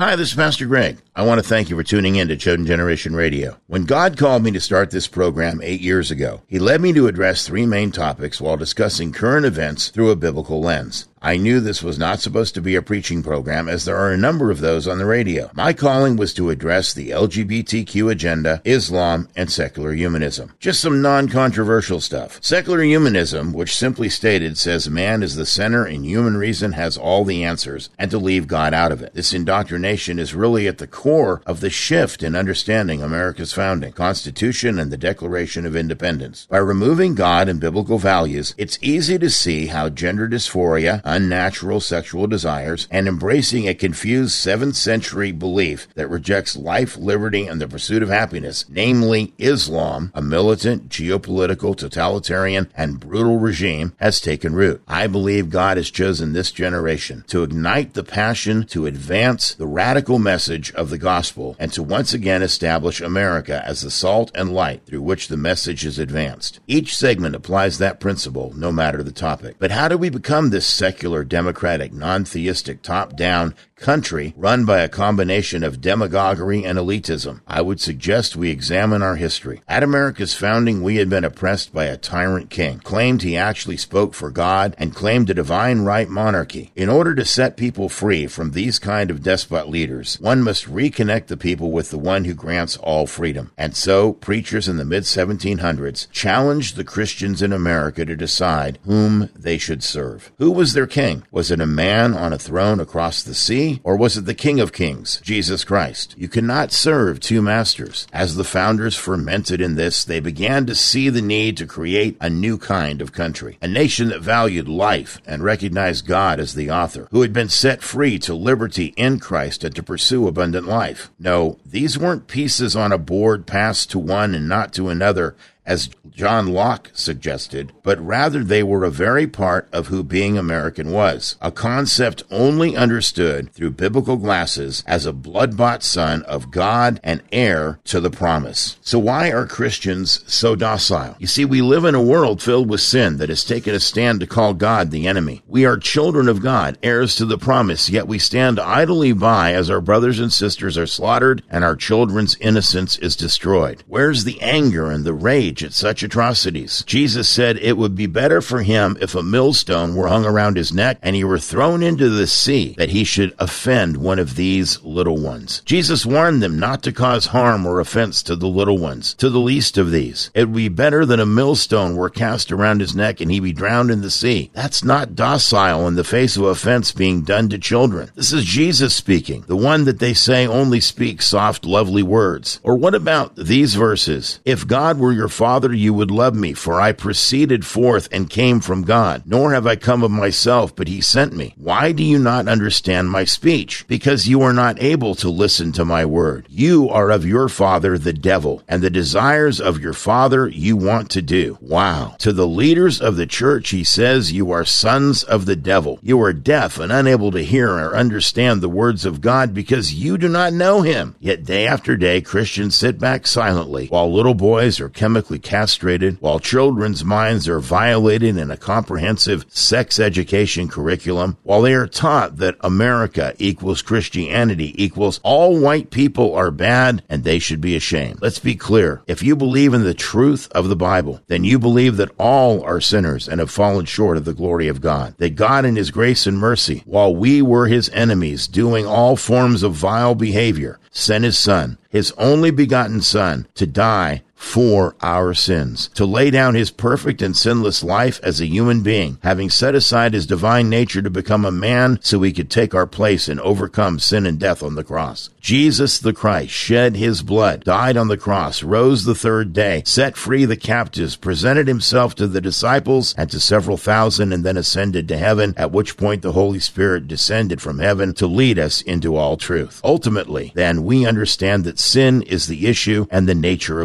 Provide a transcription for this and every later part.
Hi, this is Pastor Greg. I want to thank you for tuning in to Chosen Generation Radio. When God called me to start this program 8 years ago, He led me to address three main topics while discussing current events through a biblical lens. I knew this was not supposed to be a preaching program, as there are a number of those on the radio. My calling was to address the LGBTQ agenda, Islam, and secular humanism. Just some non-controversial stuff. Secular humanism, which simply stated, says man is the center and human reason has all the answers, and to leave God out of it. This indoctrination is really at the core of the shift in understanding America's founding, Constitution, and the Declaration of Independence. By removing God and biblical values, it's easy to see how gender dysphoria, unnatural sexual desires, and embracing a confused 7th century belief that rejects life, liberty, and the pursuit of happiness, namely Islam, a militant, geopolitical, totalitarian, and brutal regime, has taken root. I believe God has chosen this generation to ignite the passion to advance the radical message of the gospel and to once again establish America as the salt and light through which the message is advanced. Each segment applies that principle, no matter the topic. But how do we become this secular, democratic, non-theistic, top-down country run by a combination of demagoguery and elitism? I would suggest we examine our history. At America's founding, we had been oppressed by a tyrant king, claimed he actually spoke for God, and claimed a divine right monarchy. In order to set people free from these kind of despot leaders, one must reconnect the people with the one who grants all freedom. And so, preachers in the mid-1700s challenged the Christians in America to decide whom they should serve. Who was their king? Was it a man on a throne across the sea? Or was it the King of Kings, Jesus Christ? You cannot serve two masters. As the founders fermented in this, they began to see the need to create a new kind of country, a nation that valued life and recognized God as the author, who had been set free to liberty in Christ and to pursue abundant life. No, these weren't pieces on a board passed to one and not to another, as John Locke suggested, but rather they were a very part of who being American was, a concept only understood through biblical glasses as a blood-bought son of God and heir to the promise. So why are Christians so docile? You see, we live in a world filled with sin that has taken a stand to call God the enemy. We are children of God, heirs to the promise, yet we stand idly by as our brothers and sisters are slaughtered and our children's innocence is destroyed. Where's the anger and the rage at such atrocities? Jesus said it would be better for him if a millstone were hung around his neck and he were thrown into the sea, that he should offend one of these little ones. Jesus warned them not to cause harm or offense to the little ones, to the least of these. It would be better than a millstone were cast around his neck and he be drowned in the sea. That's not docile in the face of offense being done to children. This is Jesus speaking, the one that they say only speaks soft, lovely words. Or what about these verses? If God were your Father, you would love me, for I proceeded forth and came from God. Nor have I come of myself, but he sent me. Why do you not understand my speech? Because you are not able to listen to my word. You are of your father, the devil, and the desires of your father you want to do. Wow. To the leaders of the church, he says, you are sons of the devil. You are deaf and unable to hear or understand the words of God because you do not know him. Yet day after day, Christians sit back silently while little boys are chemically castrated, while children's minds are violated in a comprehensive sex education curriculum, while they are taught that America equals Christianity equals all white people are bad and they should be ashamed. Let's be clear. If you believe in the truth of the Bible, then you believe that all are sinners and have fallen short of the glory of God. That God in his grace and mercy, while we were his enemies, doing all forms of vile behavior, sent his son, his only begotten son, to die for our sins, to lay down his perfect and sinless life as a human being, having set aside his divine nature to become a man so he could take our place and overcome sin and death on the cross. Jesus the Christ shed his blood, died on the cross, rose the third day, set free the captives, presented himself to the disciples and to several thousand, and then ascended to heaven, at which point the Holy Spirit descended from heaven to lead us into all truth. Ultimately, then, we understand that sin is the issue and the nature of man.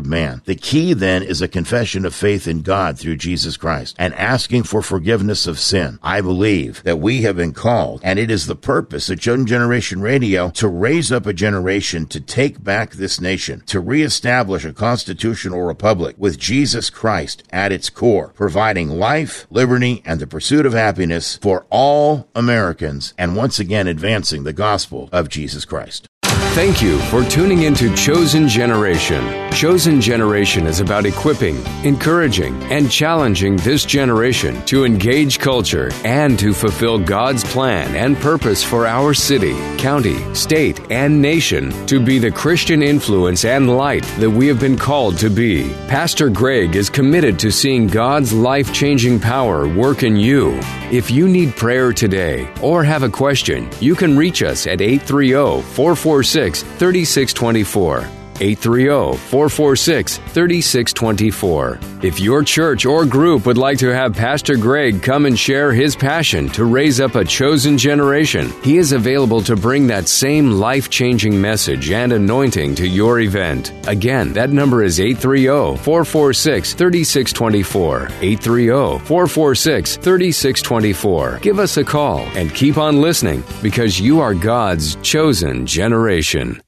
The key then is a confession of faith in God through Jesus Christ and asking for forgiveness of sin. I believe that we have been called, and it is the purpose of Chosen Generation Radio to raise up a generation to take back this nation, to reestablish a constitutional republic with Jesus Christ at its core, providing life, liberty, and the pursuit of happiness for all Americans, and once again advancing the gospel of Jesus Christ. Thank you for tuning into Chosen Generation. Chosen Generation is about equipping, encouraging, and challenging this generation to engage culture and to fulfill God's plan and purpose for our city, county, state, and nation to be the Christian influence and light that we have been called to be. Pastor Greg is committed to seeing God's life-changing power work in you. If you need prayer today or have a question, you can reach us at 830-446-3624. 830-446-3624. If your church or group would like to have Pastor Greg come and share his passion to raise up a chosen generation, he is available to bring that same life-changing message and anointing to your event. Again, that number is 830-446-3624. 830-446-3624. Give us a call and keep on listening because you are God's chosen generation.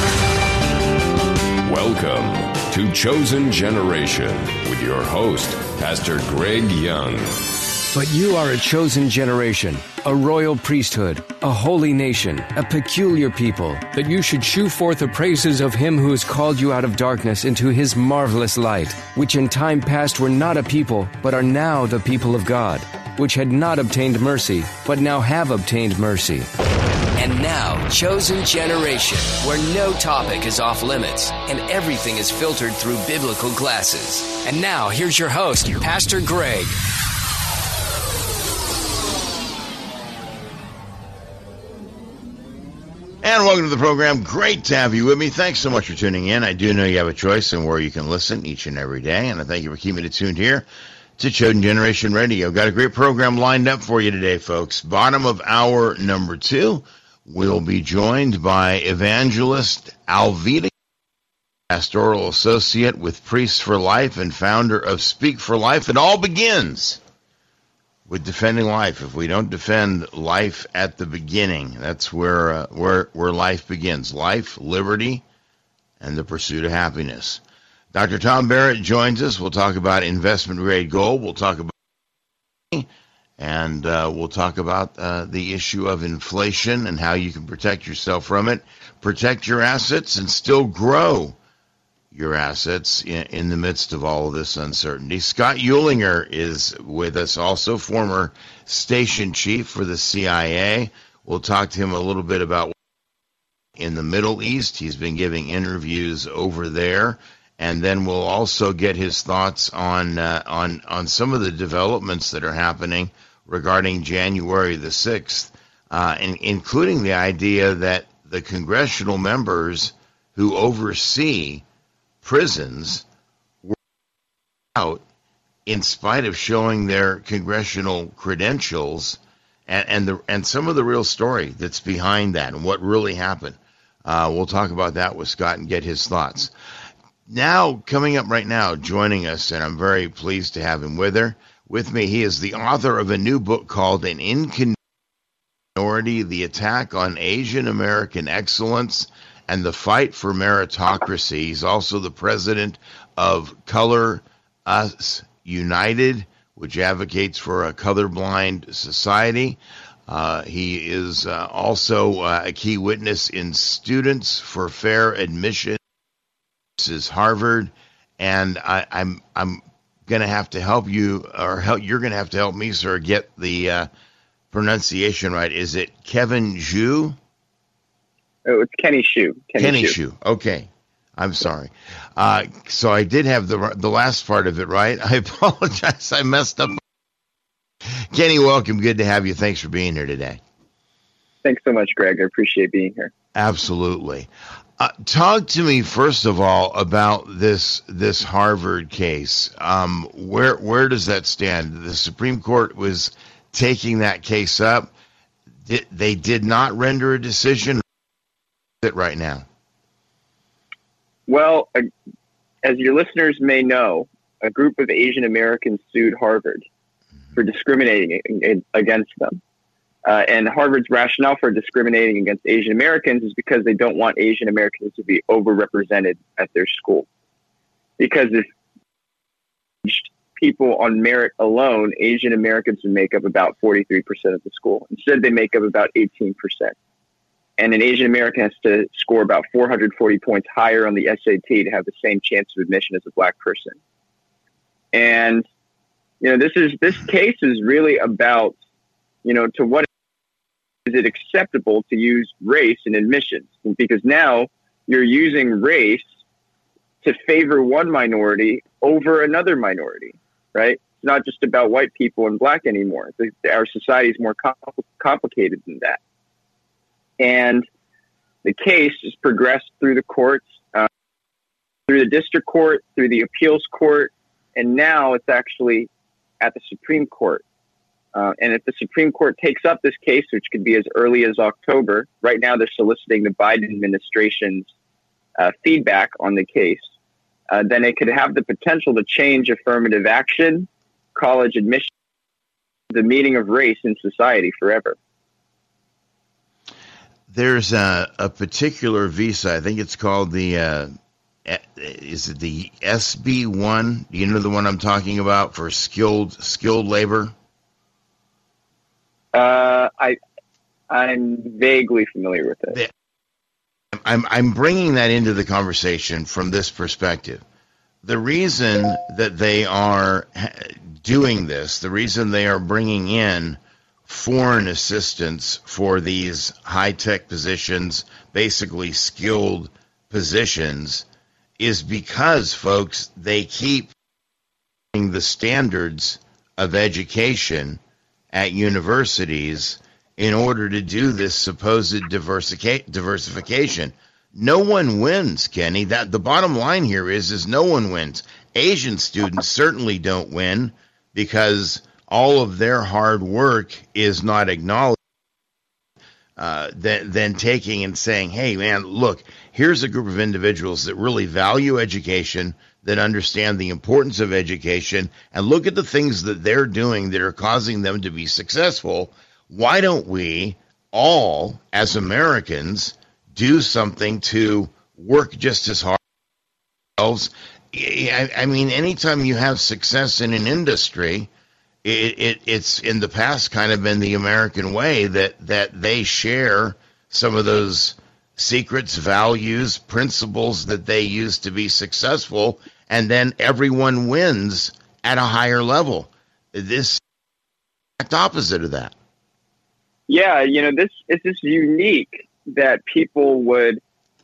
Welcome to Chosen Generation with your host, Pastor Greg Young. But you are a chosen generation, a royal priesthood, a holy nation, a peculiar people, that you should shew forth the praises of him who has called you out of darkness into his marvelous light, which in time past were not a people, but are now the people of God, which had not obtained mercy, but now have obtained mercy. And now, Chosen Generation, where no topic is off limits and everything is filtered through biblical glasses. And now, here's your host, Pastor Greg. And welcome to the program. Great to have you with me. Thanks so much for tuning in. I do know you have a choice in where you can listen each and every day, and I thank you for keeping it tuned here to Chosen Generation Radio. Got a great program lined up for you today, folks. Bottom of hour number 2. We'll be joined by evangelist Alveda, pastoral associate with Priests for Life and founder of Speak for Life. It all begins with defending life. If we don't defend life at the beginning, that's where life begins. Life, liberty, and the pursuit of happiness. Dr. Tom Barrett joins us. We'll talk about investment-grade gold. We'll talk about and we'll talk about the issue of inflation and how you can protect yourself from it, protect your assets, and still grow your assets in the midst of all of this uncertainty. Scott Eulinger is with us, also former station chief for the CIA. We'll talk to him a little bit about in the Middle East. He's been giving interviews over there. And then we'll also get his thoughts on some of the developments that are happening regarding January the 6th, including the idea that the congressional members who oversee prisons were out in spite of showing their congressional credentials and some of the real story that's behind that and what really happened. We'll talk about that with Scott and get his thoughts. Now, coming up right now, joining us, and I'm very pleased to have him with me, he is the author of a new book called An Inconvenient Minority, The Attack on Asian American Excellence and the Fight for Meritocracy. He's also the president of Color Us United, which advocates for a colorblind society. He is also a key witness in Students for Fair Admission. This is Harvard, and I'm going to have to help you, or you're going to have to help me, sir, get the pronunciation right. Is it Kevin Zhu? Oh, it's Kenny Xu. Kenny Xu. Okay. I'm sorry. So I did have the last part of it right. I apologize. I messed up. Kenny, welcome. Good to have you. Thanks for being here today. Thanks so much, Greg. I appreciate being here. Absolutely. Talk to me, first of all, about this Harvard case. Where does that stand? The Supreme Court was taking that case up. They did not render a decision right now. Well, as your listeners may know, a group of Asian Americans sued Harvard for discriminating against them. And Harvard's rationale for discriminating against Asian Americans is because they don't want Asian Americans to be overrepresented at their school. Because if people on merit alone, Asian Americans would make up about 43% of the school. Instead, they make up about 18%. And an Asian American has to score about 440 points higher on the SAT to have the same chance of admission as a black person. And, this case is really about, to what is it acceptable to use race in admissions? Because now you're using race to favor one minority over another minority, right? It's not just about white people and black anymore. Our society is more complicated than that. And the case has progressed through the courts, through the district court, through the appeals court, and now it's actually at the Supreme Court. And if the Supreme Court takes up this case, which could be as early as October, right now they're soliciting the Biden administration's feedback on the case, then it could have the potential to change affirmative action, college admission, the meaning of race in society forever. There's a particular visa, I think it's called the, is it the SB1? Do you know the one I'm talking about for skilled labor? I'm vaguely familiar with it. I'm bringing that into the conversation from this perspective. The reason that they are doing this, the reason they are bringing in foreign assistance for these high-tech positions, basically skilled positions, is because, folks, they keep the standards of education at universities in order to do this supposed diversification. No one wins, Kenny. That the bottom line here is no one wins. Asian students certainly don't win because all of their hard work is not acknowledged. Then taking and saying, hey, man, look, here's a group of individuals that really value education, that understand the importance of education, and look at the things that they're doing that are causing them to be successful. Why don't we all, as Americans, do something to work just as hard? I mean, anytime you have success in an industry, it's in the past kind of been the American way that they share some of those secrets, values, principles that they use to be successful, and then everyone wins at a higher level. This is the exact opposite of that. Yeah, this is unique that people would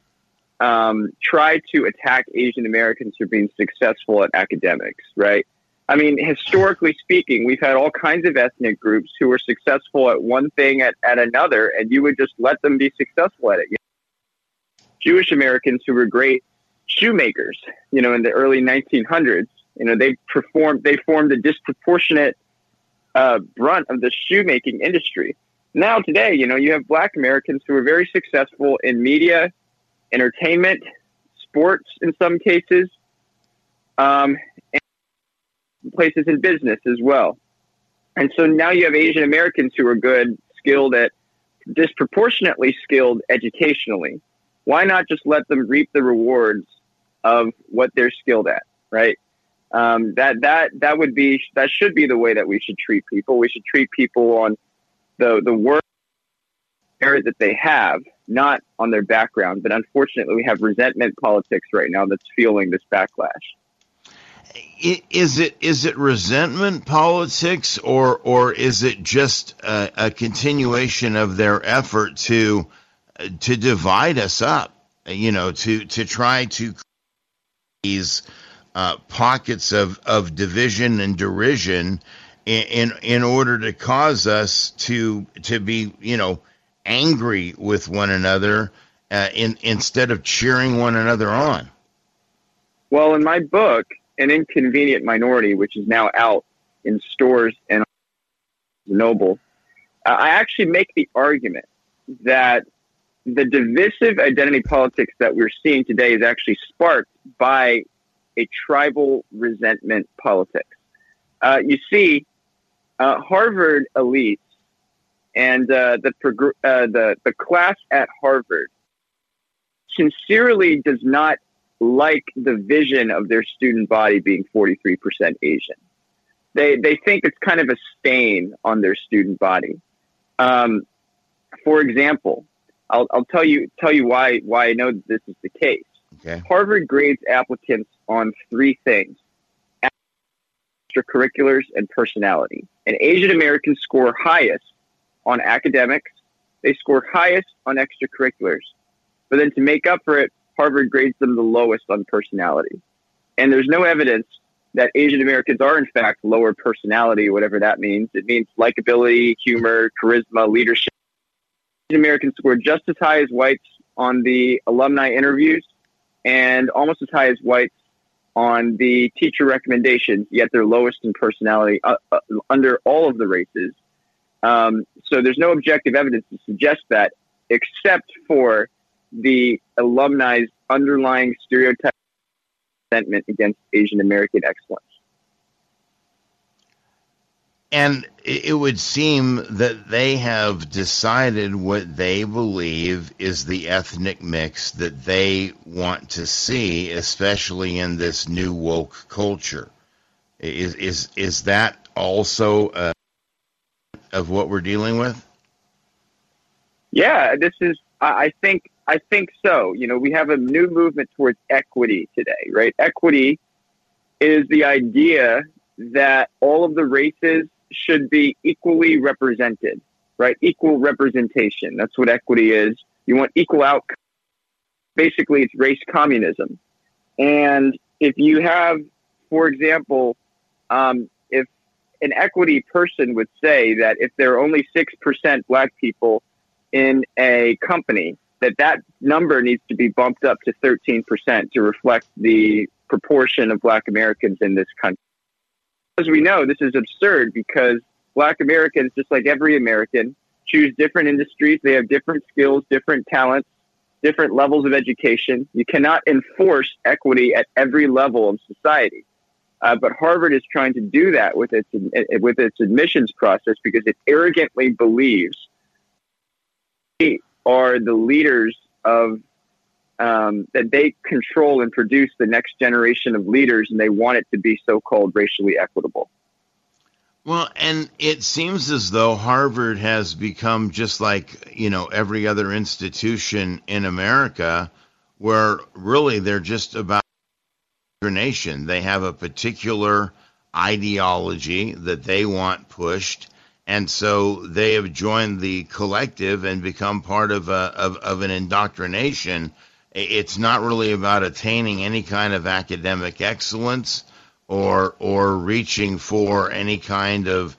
try to attack Asian Americans for being successful at academics, right? I mean, historically speaking, we've had all kinds of ethnic groups who were successful at one thing at another, and you would just let them be successful at it. Jewish Americans who were great shoemakers, in the early 1900s, they formed a disproportionate brunt of the shoemaking industry. Now today, you have black Americans who are very successful in media, entertainment, sports in some cases, and places in business as well. And so now you have Asian Americans who are disproportionately skilled educationally. Why not just let them reap the rewards of what they're skilled at, right? That should be the way that we should treat people. We should treat people on the work merit that they have, not on their background. But unfortunately, we have resentment politics right now that's fueling this backlash. Is it resentment politics, or is it just a continuation of their effort to divide us up? To try to create these pockets of division and derision in order to cause us to be angry with one another instead of cheering one another on. Well, in my book, An Inconvenient Minority, which is now out in stores and Noble, I actually make the argument that the divisive identity politics that we're seeing today is actually sparked by a tribal resentment politics. You see, Harvard elites and the class at Harvard sincerely does not like the vision of their student body being 43% Asian. They think it's kind of a stain on their student body. For example, I'll tell you why I know that this is the case. Okay. Harvard grades applicants on three things: extracurriculars and personality. And Asian Americans score highest on academics. They score highest on extracurriculars. But then to make up for it, Harvard grades them the lowest on personality. And there's no evidence that Asian Americans are, in fact, lower personality, whatever that means. It means likability, humor, charisma, leadership. Asian Americans score just as high as whites on the alumni interviews and almost as high as whites on the teacher recommendations, yet they're lowest in personality under all of the races. So there's no objective evidence to suggest that, except for the alumni's underlying stereotype resentment against Asian American excellence. And it would seem that they have decided what they believe is the ethnic mix that they want to see, especially in this new woke culture. Is that also of what we're dealing with? Yeah, this is. I think so. You know, we have a new movement towards equity today, right? Equity is the idea that all of the races should be equally represented, right? Equal representation. That's what equity is. You want equal outcome. Basically, it's race communism. And if you have, for example, if an equity person would say that if there are only 6% black people in a company, that number needs to be bumped up to 13% to reflect the proportion of black Americans in this country. As we know, this is absurd because black Americans, just like every American, choose different industries. They have different skills, different talents, different levels of education. You cannot enforce equity at every level of society. But Harvard is trying to do that with its admissions process because it arrogantly believes they are the leaders of that they control and produce the next generation of leaders, and they want it to be so-called racially equitable. Well, and it seems as though Harvard has become just like, you know, every other institution in America, where really they're just about indoctrination. They have a particular ideology that they want pushed, and so they have joined the collective and become part of an indoctrination. It's not really about attaining any kind of academic excellence or reaching for any kind of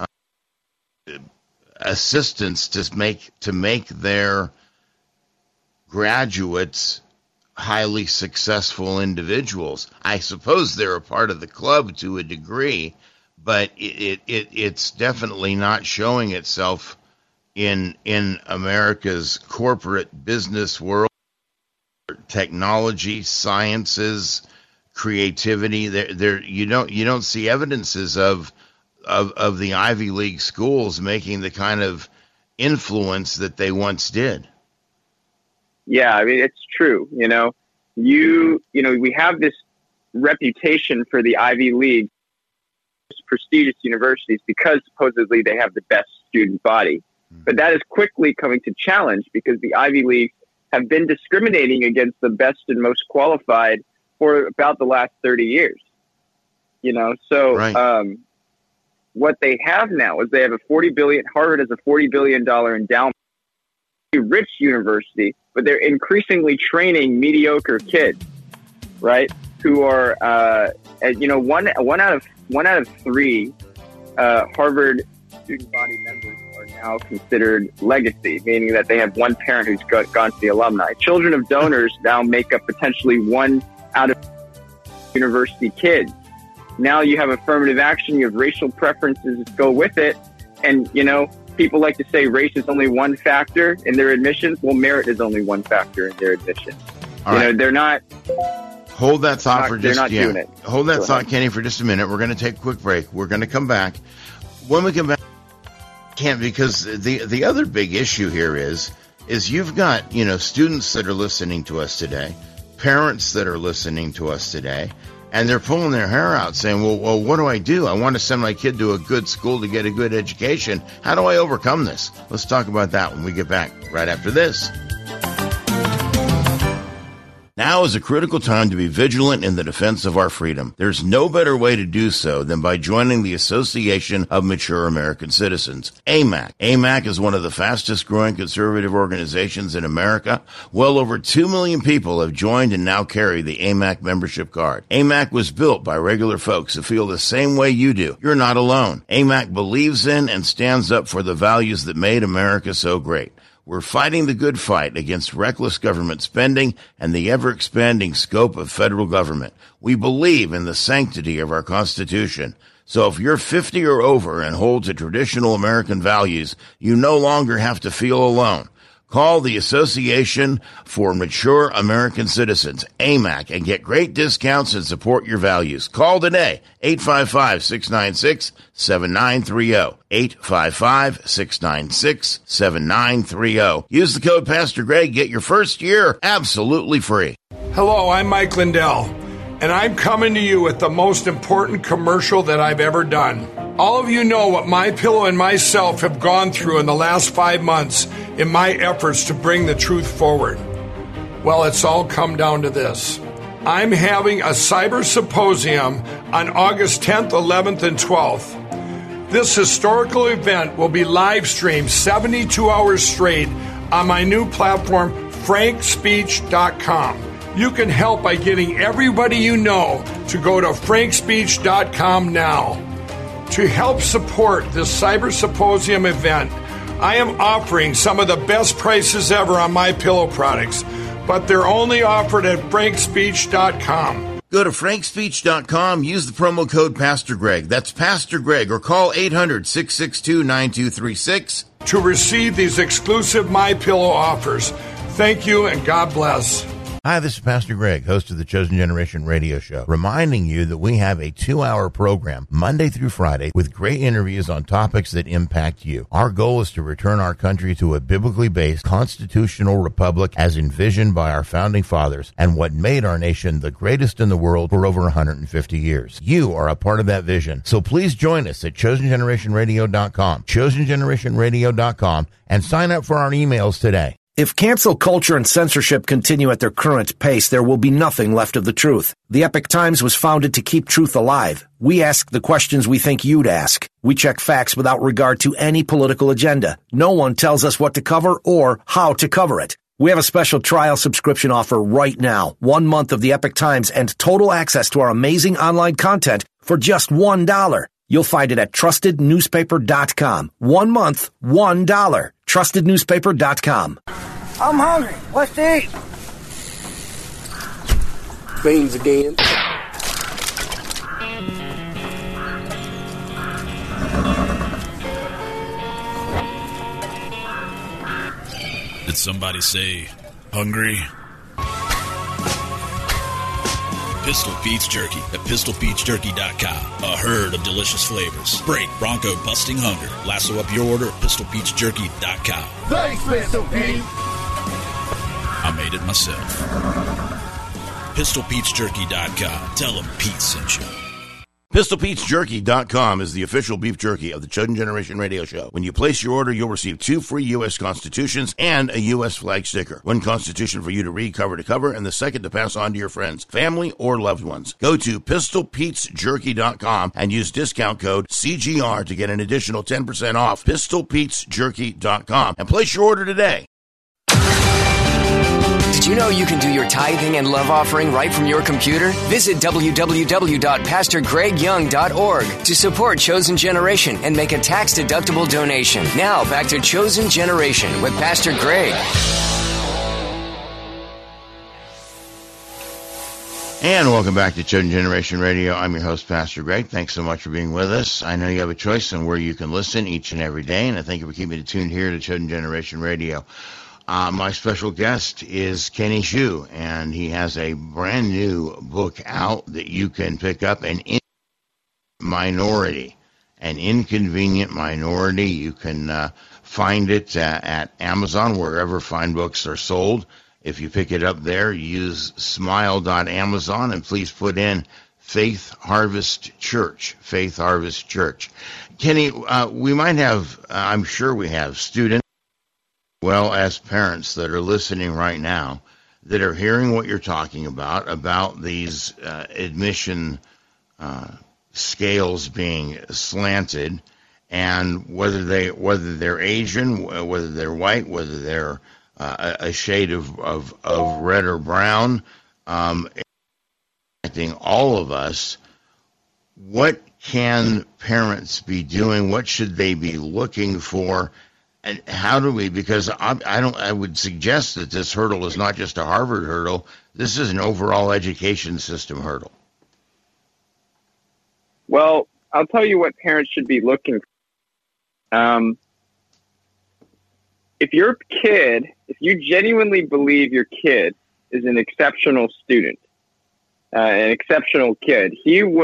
assistance to make their graduates highly successful individuals. I suppose they're a part of the club to a degree, but it's definitely not showing itself in America's corporate business world. Technology, sciences, creativity. There you don't see evidences of the Ivy League schools making the kind of influence that they once did. Yeah, I mean, it's true. You know, we have this reputation for the Ivy League, prestigious universities, because supposedly they have the best student body. But that is quickly coming to challenge because the Ivy League have been discriminating against the best and most qualified for about the last 30 years. You know, so right. What they have now is they have Harvard has a $40 billion endowment, a rich university, but they're increasingly training mediocre kids, right? Who are, one out of three Harvard student body members are now considered legacy, meaning that they have one parent who's gone to the alumni. Children of donors now make up potentially 1 out of university kids. Now you have affirmative action, you have racial preferences that go with it. And, you know, people like to say race is only one factor in their admissions. Well, merit is only one factor in their admissions. All right. They're not. Hold that thought for just doing it. Hold that thought, Kenny, for just a minute. We're going to take a quick break. We're going to come back. When we come back, because the other big issue here is you've got, students that are listening to us today, parents that are listening to us today, and they're pulling their hair out saying, well, what do? I want to send my kid to a good school to get a good education. How do I overcome this? Let's talk about that when we get back right after this. Now is a critical time to be vigilant in the defense of our freedom. There's no better way to do so than by joining the Association of Mature American Citizens, AMAC. AMAC is one of the fastest growing conservative organizations in America. Well over 2 million people have joined and now carry the AMAC membership card. AMAC was built by regular folks who feel the same way you do. You're not alone. AMAC believes in and stands up for the values that made America so great. We're fighting the good fight against reckless government spending and the ever-expanding scope of federal government. We believe in the sanctity of our Constitution. So if you're 50 or over and hold to traditional American values, you no longer have to feel alone. Call the Association for Mature American Citizens, AMAC, and get great discounts and support your values. Call today, 855-696-7930, 855-696-7930. Use the code Pastor Greg, get your first year absolutely free. Hello, I'm Mike Lindell, and I'm coming to you with the most important commercial that I've ever done. All of you know what MyPillow and myself have gone through in the last 5 months in my efforts to bring the truth forward. Well, it's all come down to this. I'm having a cyber symposium on August 10th, 11th, and 12th. This historical event will be live streamed 72 hours straight on my new platform, frankspeech.com. You can help by getting everybody you know to go to frankspeech.com now. To help support this Cyber Symposium event, I am offering some of the best prices ever on MyPillow products, but they're only offered at frankspeech.com. Go to frankspeech.com, use the promo code Pastor Greg. That's Pastor Greg, or call 800-662-9236 to receive these exclusive MyPillow offers. Thank you and God bless. Hi, this is Pastor Greg, host of the Chosen Generation radio show, reminding you that we have a 2-hour program Monday through Friday with great interviews on topics that impact you. Our goal is to return our country to a biblically based constitutional republic as envisioned by our founding fathers and what made our nation the greatest in the world for over 150 years. You are a part of that vision, so please join us at chosengenerationradio.com, chosengenerationradio.com, and sign up for our emails today. If cancel culture and censorship continue at their current pace, there will be nothing left of the truth. The Epoch Times was founded to keep truth alive. We ask the questions we think you'd ask. We check facts without regard to any political agenda. No one tells us what to cover or how to cover it. We have a special trial subscription offer right now. 1 month of the Epoch Times and total access to our amazing online content for just $1. You'll find it at trustednewspaper.com. 1 month, $1. Trustednewspaper.com. I'm hungry. What's to eat? Beans again. Did somebody say hungry? Pistol Pete's Jerky at PistolPete'sJerky.com. A herd of delicious flavors. Break bronco busting hunger. Lasso up your order at PistolPete'sJerky.com. Thanks, Pistol Pete. I made it myself. PistolPete'sJerky.com. Tell them Pete sent you. PistolPete'sJerky.com is the official beef jerky of the Chosen Generation radio show. When you place your order, you'll receive 2 free U.S. Constitutions and a U.S. flag sticker. 1 Constitution for you to read cover to cover, and the second to pass on to your friends, family, or loved ones. Go to PistolPete'sJerky.com and use discount code CGR to get an additional 10% off. PistolPete'sJerky.com and place your order today. Did you know you can do your tithing and love offering right from your computer? Visit www.PastorGregYoung.org to support Chosen Generation and make a tax-deductible donation. Now, back to Chosen Generation with Pastor Greg. And welcome back to Chosen Generation Radio. I'm your host, Pastor Greg. Thanks so much for being with us. I know you have a choice on where you can listen each and every day, and I thank you for keeping it tuned here to Chosen Generation Radio. My special guest is Kenny Xu, and he has a brand new book out that you can pick up, An Inconvenient Minority. You can find it at Amazon, wherever fine books are sold. If you pick it up there, use smile.amazon, and please put in Faith Harvest Church. Faith Harvest Church. Kenny, we might have, I'm sure we have students, well as parents that are listening right now, that are hearing what you're talking about these admission scales being slanted, and whether they're Asian, whether they're white, whether they're a shade of red or brown, affecting all of us. What can parents be doing? What should they be looking for? And how do we? Because I would suggest that this hurdle is not just a Harvard hurdle. This is an overall education system hurdle. Well, I'll tell you what parents should be looking for. If you genuinely believe your kid is an exceptional student, an exceptional kid,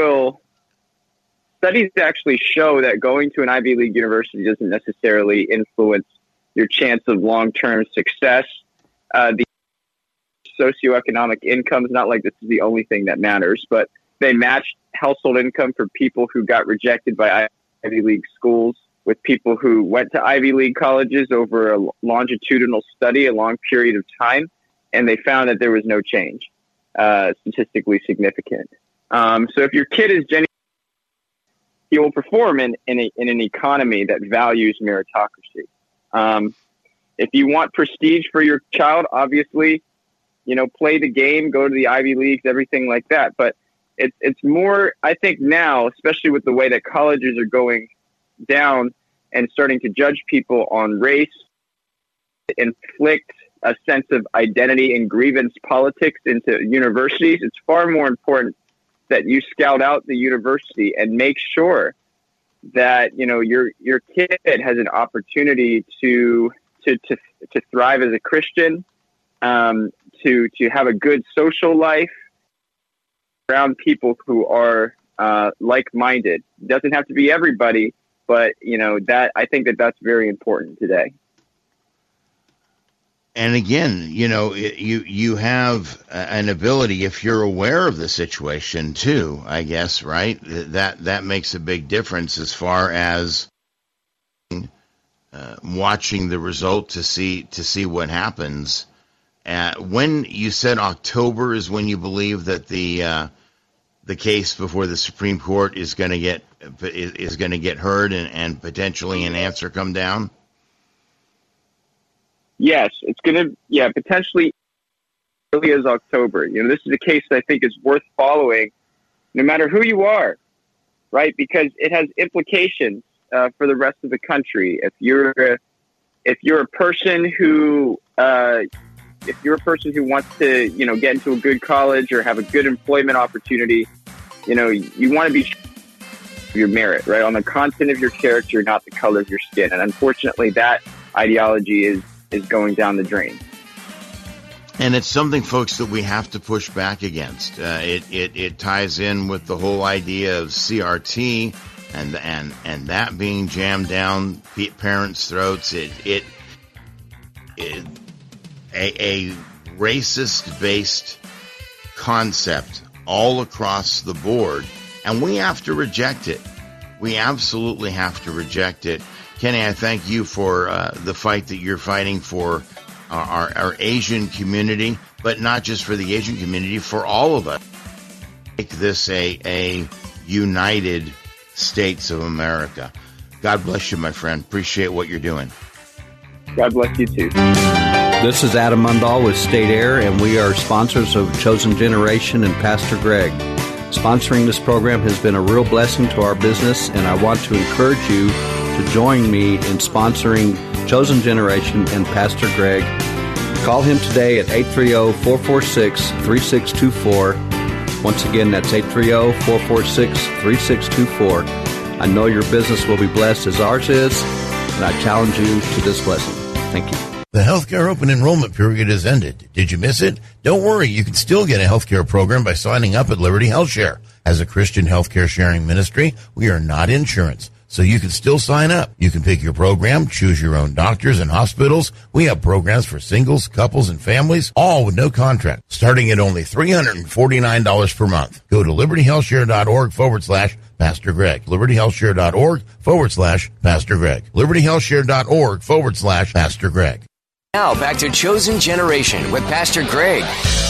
studies actually show that going to an Ivy League university doesn't necessarily influence your chance of long-term success. The socioeconomic income is not like this is the only thing that matters, but they matched household income for people who got rejected by Ivy League schools with people who went to Ivy League colleges over a longitudinal study, a long period of time, and they found that there was no change, statistically significant. So if your kid is genuinely, he will perform in an economy that values meritocracy. If you want prestige for your child, obviously, play the game, go to the Ivy Leagues, everything like that. But it's more, I think now, especially with the way that colleges are going down and starting to judge people on race, inflict a sense of identity and grievance politics into universities, it's far more important that you scout out the university and make sure that, your kid has an opportunity to thrive as a Christian, to have a good social life around people who are like-minded. It doesn't have to be everybody, but that I think that's very important today. And again, you have an ability, if you're aware of the situation too, I guess, right? That makes a big difference as far as watching the result to see what happens. When you said October is when you believe that the case before the Supreme Court is going to get heard and potentially an answer come down. Yes, it's going to, potentially early as October. This is a case that I think is worth following no matter who you are, right? Because it has implications for the rest of the country. If you're a person who wants to, get into a good college or have a good employment opportunity, you want to be sure of your merit, right? On the content of your character, not the color of your skin. And unfortunately, that ideology is going down the drain. And it's something, folks, that we have to push back against. It ties in with the whole idea of CRT and that being jammed down parents' throats. A racist-based concept all across the board, and we have to reject it. We absolutely have to reject it. Kenny, I thank you for the fight that you're fighting for our Asian community, but not just for the Asian community, for all of us. Make this a united States of America. God bless you, my friend. Appreciate what you're doing. God bless you, too. This is Adam Mundahl with State Air, and we are sponsors of Chosen Generation and Pastor Greg. Sponsoring this program has been a real blessing to our business, and I want to encourage you to join me in sponsoring Chosen Generation and Pastor Greg. Call him today at 830-446-3624. Once again, that's 830-446-3624. I know your business will be blessed as ours is, and I challenge you to this blessing. Thank you. The healthcare open enrollment period has ended. Did you miss it? Don't worry, you can still get a healthcare program by signing up at Liberty Health Share. As a Christian healthcare sharing ministry, we are not insurance, so you can still sign up. You can pick your program, choose your own doctors and hospitals. We have programs for singles, couples, and families, all with no contract, starting at only $349 per month. Go to libertyhealthshare.org/Pastor Greg. libertyhealthshare.org/Pastor Greg. libertyhealthshare.org/Pastor Greg. Now back to Chosen Generation with Pastor Greg.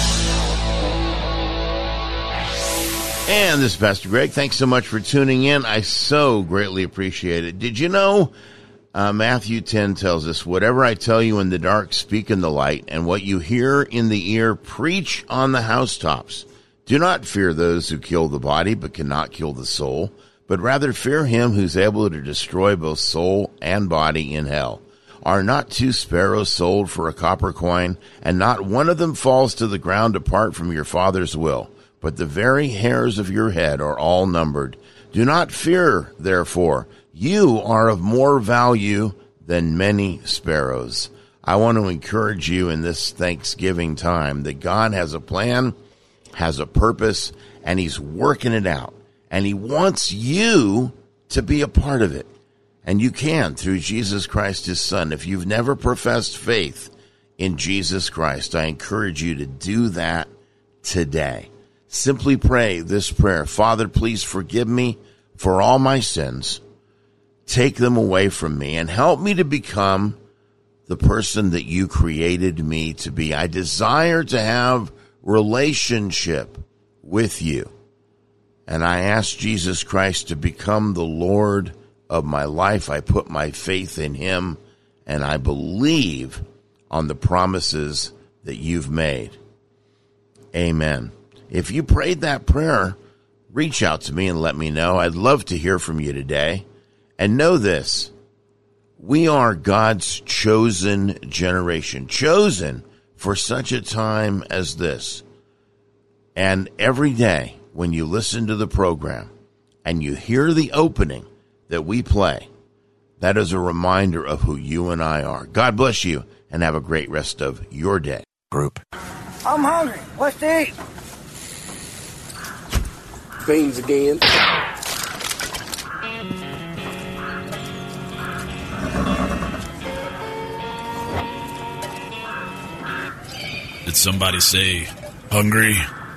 And this is Pastor Greg. Thanks so much for tuning in. I so greatly appreciate it. Did you know Matthew 10 tells us, whatever I tell you in the dark, speak in the light, and what you hear in the ear, preach on the housetops. Do not fear those who kill the body but cannot kill the soul, but rather fear him who's able to destroy both soul and body in hell. Are not 2 sparrows sold for a copper coin, and not one of them falls to the ground apart from your Father's will? But the very hairs of your head are all numbered. Do not fear, therefore. You are of more value than many sparrows. I want to encourage you in this Thanksgiving time that God has a plan, has a purpose, and he's working it out. And he wants you to be a part of it. And you can through Jesus Christ, his son. If you've never professed faith in Jesus Christ, I encourage you to do that today. Simply pray this prayer. Father, please forgive me for all my sins. Take them away from me and help me to become the person that you created me to be. I desire to have relationship with you. And I ask Jesus Christ to become the Lord of my life. I put my faith in him, and I believe on the promises that you've made. Amen. If you prayed that prayer, reach out to me and let me know. I'd love to hear from you today. And know this, we are God's chosen generation, chosen for such a time as this. And every day when you listen to the program and you hear the opening that we play, that is a reminder of who you and I are. God bless you and have a great rest of your day. Group. I'm hungry. What's to eat? Beans again. Did somebody say hungry?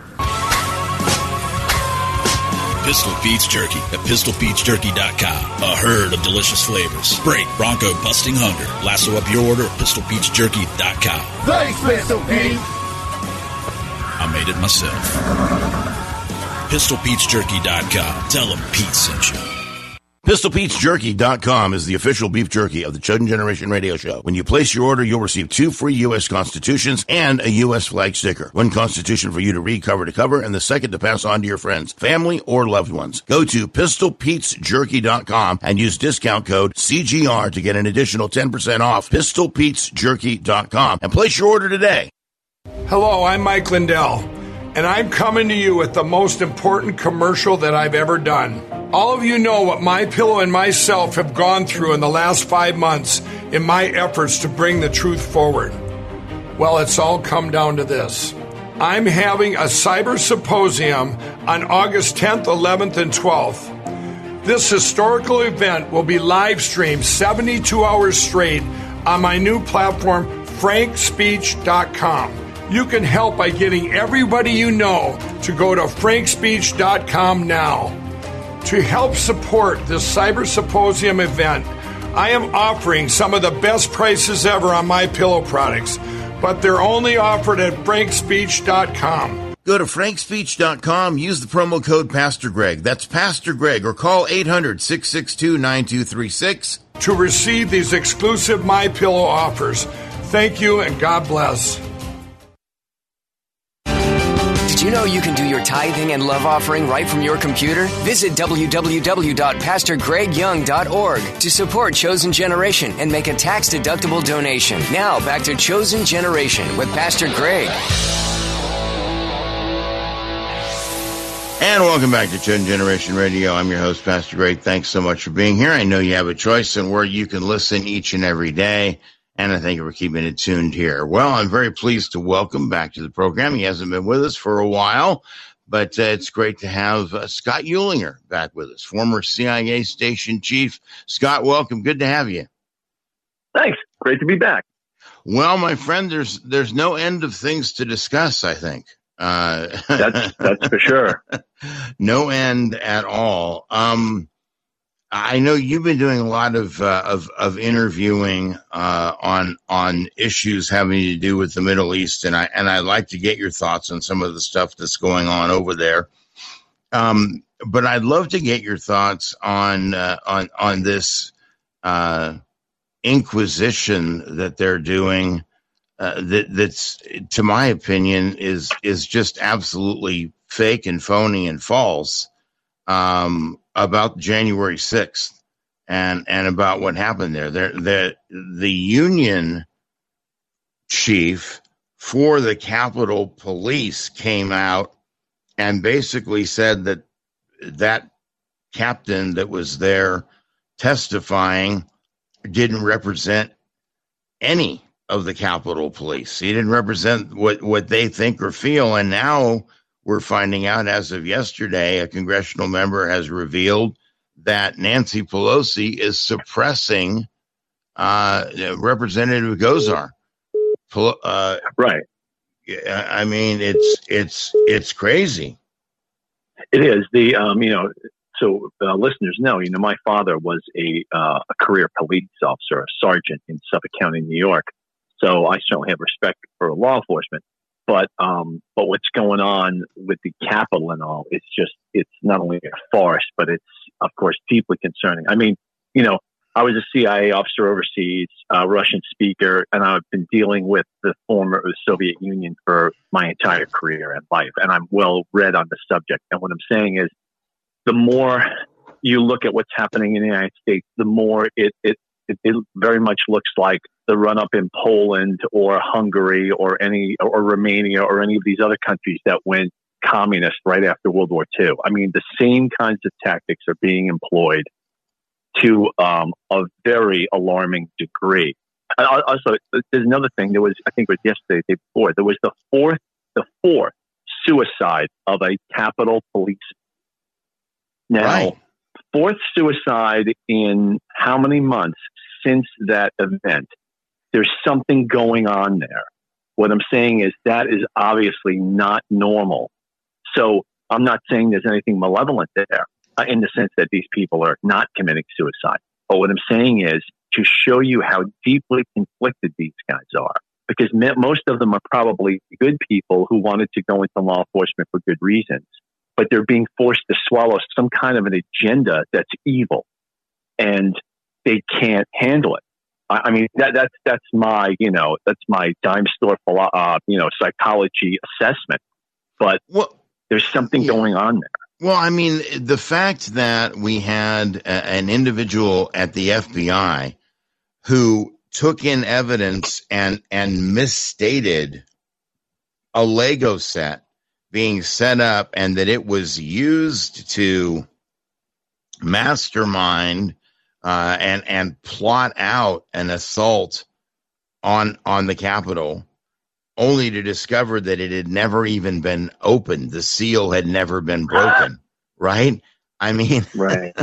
Pistol Pete's Jerky at PistolPetesJerky.com. A herd of delicious flavors. Break bronco busting hunger. Lasso up your order at PistolPetesJerky.com. Thanks, Pistol Pete. I made it myself. PistolPetesJerky.com. Tell them Pete sent you. PistolPetesJerky.com is the official beef jerky of the Chosen Generation Radio Show. When you place your order, you'll receive 2 free U.S. Constitutions and a U.S. flag sticker. 1 Constitution for you to read cover to cover, and the second to pass on to your friends, family, or loved ones. Go to PistolPetesJerky.com and use discount code CGR to get an additional 10% off. PistolPetesJerky.com and place your order today. Hello, I'm Mike Lindell, and I'm coming to you with the most important commercial that I've ever done. All of you know what MyPillow and myself have gone through in the last 5 months in my efforts to bring the truth forward. Well, it's all come down to this. I'm having a cyber symposium on August 10th, 11th, and 12th. This historical event will be live streamed 72 hours straight on my new platform, FrankSpeech.com. You can help by getting everybody you know to go to FrankSpeech.com now. To help support this Cyber Symposium event, I am offering some of the best prices ever on MyPillow products, but they're only offered at FrankSpeech.com. Go to FrankSpeech.com, use the promo code Pastor Greg. That's Pastor Greg, or call 800-662-9236 to receive these exclusive MyPillow offers. Thank you and God bless. Did you know you can do your tithing and love offering right from your computer? Visit www.PastorGregYoung.org to support Chosen Generation and make a tax-deductible donation. Now, back to Chosen Generation with Pastor Greg. And welcome back to Chosen Generation Radio. I'm your host, Pastor Greg. Thanks so much for being here. I know you have a choice in where you can listen each and every day. And I thank you for keeping it tuned here. Well, I'm very pleased to welcome back to the program. He hasn't been with us for a while, but it's great to have Scott Uehlinger back with us, former CIA station chief. Scott, welcome. Good to have you. Thanks. Great to be back. Well, my friend, there's no end of things to discuss, I think. That's for sure. No end at all. I know you've been doing a lot of interviewing on issues having to do with the Middle East, and I'd like to get your thoughts on some of the stuff that's going on over there. But I'd love to get your thoughts on this inquisition that they're doing. That's, to my opinion, is just absolutely fake and phony and false. About January 6th and about what happened there. The Union chief for the Capitol Police came out and basically said that captain that was there testifying didn't represent any of the Capitol Police. He didn't represent what they think or feel. And now we're finding out, as of yesterday, a congressional member has revealed that Nancy Pelosi is suppressing Representative Gosar. Right. I mean, it's crazy. It is. So listeners know, my father was a career police officer, a sergeant in Suffolk County, New York. So I certainly have respect for law enforcement. But what's going on with the Capitol and all, it's not only a farce, but it's, of course, deeply concerning. I mean, I was a CIA officer overseas, Russian speaker, and I've been dealing with the former Soviet Union for my entire career and life. And I'm well read on the subject. And what I'm saying is, the more you look at what's happening in the United States, the more it very much looks like the run up in Poland or Hungary or Romania or any of these other countries that went communist right after World War II. I mean, the same kinds of tactics are being employed to a very alarming degree. Also, there's another thing. There was, I think it was yesterday, the day before, there was the fourth suicide of a Capitol policeman. Now, right. Fourth suicide in how many months since that event? There's something going on there. What I'm saying is that is obviously not normal. So I'm not saying there's anything malevolent there in the sense that these people are not committing suicide. But what I'm saying is to show you how deeply conflicted these guys are, because most of them are probably good people who wanted to go into law enforcement for good reasons, but they're being forced to swallow some kind of an agenda that's evil, and they can't handle it. I mean, that's my dime store psychology assessment. But there's something going on there. Well, I mean, the fact that we had an individual at the FBI who took in evidence and misstated a Lego set being set up, and that it was used to mastermind and plot out an assault on the Capitol, only to discover that it had never even been opened. The seal had never been broken. Right? I mean, right.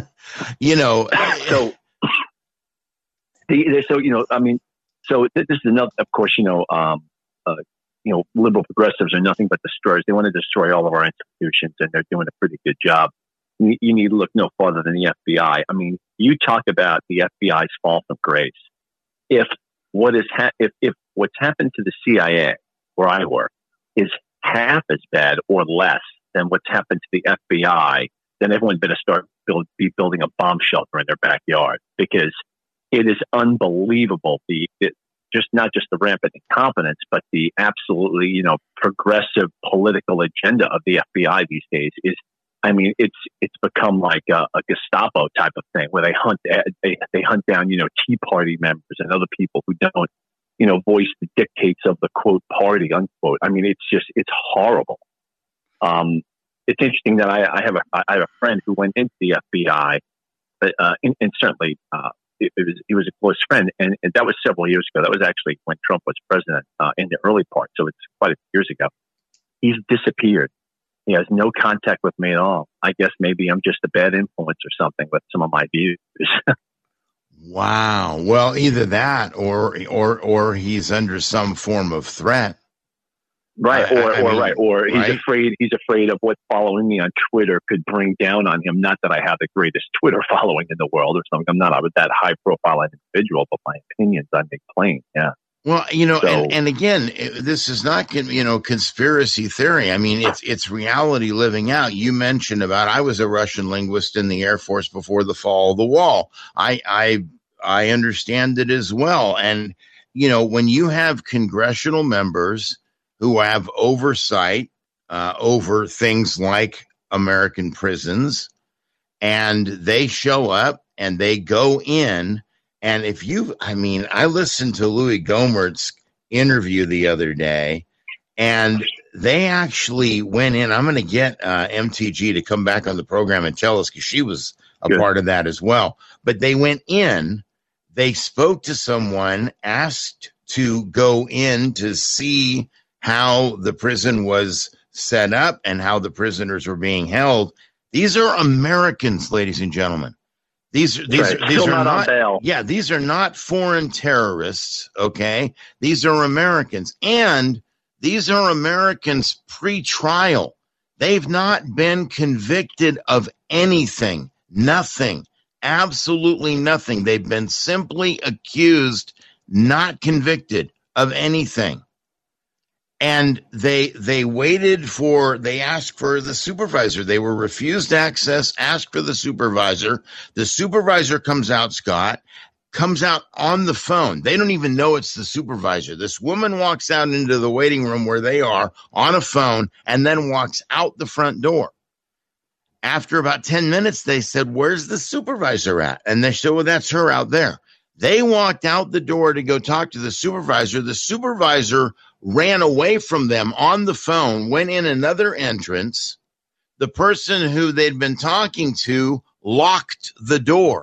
So this is another, of course, liberal progressives are nothing but destroyers. They want to destroy all of our institutions, and they're doing a pretty good job. You need to look no farther than the FBI. I mean, you talk about the FBI's fall from grace. If what's happened to the CIA, where I work, is half as bad or less than what's happened to the FBI, then everyone better start building a bomb shelter in their backyard, because it is unbelievable. Not just the rampant incompetence, but the absolutely, progressive political agenda of the FBI these days is, I mean, it's become like a Gestapo type of thing where they hunt down, Tea Party members and other people who don't, voice the dictates of the quote party unquote. I mean, it's horrible. It's interesting that I have a friend who went into the FBI, and certainly he was a close friend, and that was several years ago. That was actually when Trump was president in the early part, so it's quite a few years ago. He's disappeared. He has no contact with me at all. I guess maybe I'm just a bad influence or something with some of my views. Wow. Well, either that or he's under some form of threat. Right. Or he's afraid of what following me on Twitter could bring down on him. Not that I have the greatest Twitter following in the world or something. I'm not that high profile individual, but my opinions I make plain. Yeah. Well, and again, this is not, conspiracy theory. I mean, it's reality living out. You mentioned about, I was a Russian linguist in the Air Force before the fall of the wall. I understand it as well. And, when you have congressional members who have oversight over things like American prisons, and they show up and they go in. And I listened to Louis Gohmert's interview the other day, and they actually went in. I'm going to get MTG to come back on the program and tell us, because she was a part of that as well. But they went in, they spoke to someone, asked to go in to see how the prison was set up and how the prisoners were being held. These are Americans, ladies and gentlemen. These are not these are not foreign terrorists, okay? These are Americans, and these are Americans pre-trial. They've not been convicted of anything, nothing, absolutely nothing. They've been simply accused, not convicted of anything. And they asked for the supervisor. They were refused access, asked for the supervisor. The supervisor comes out on the phone. They don't even know it's the supervisor. This woman walks out into the waiting room where they are on a phone and then walks out the front door. After about 10 minutes, they said, "Where's the supervisor at?" And they said, "Well, that's her out there." They walked out the door to go talk to the supervisor. The supervisor ran away from them on the phone, went in another entrance. The person who they'd been talking to locked the door,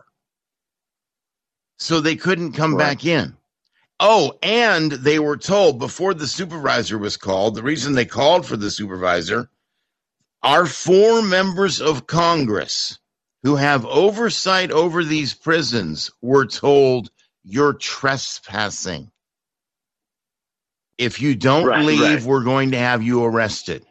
so they couldn't come back in. Oh, and they were told before the supervisor was called, the reason they called for the supervisor, our 4 members of Congress who have oversight over these prisons were told, "You're trespassing. If you don't leave, we're going to have you arrested."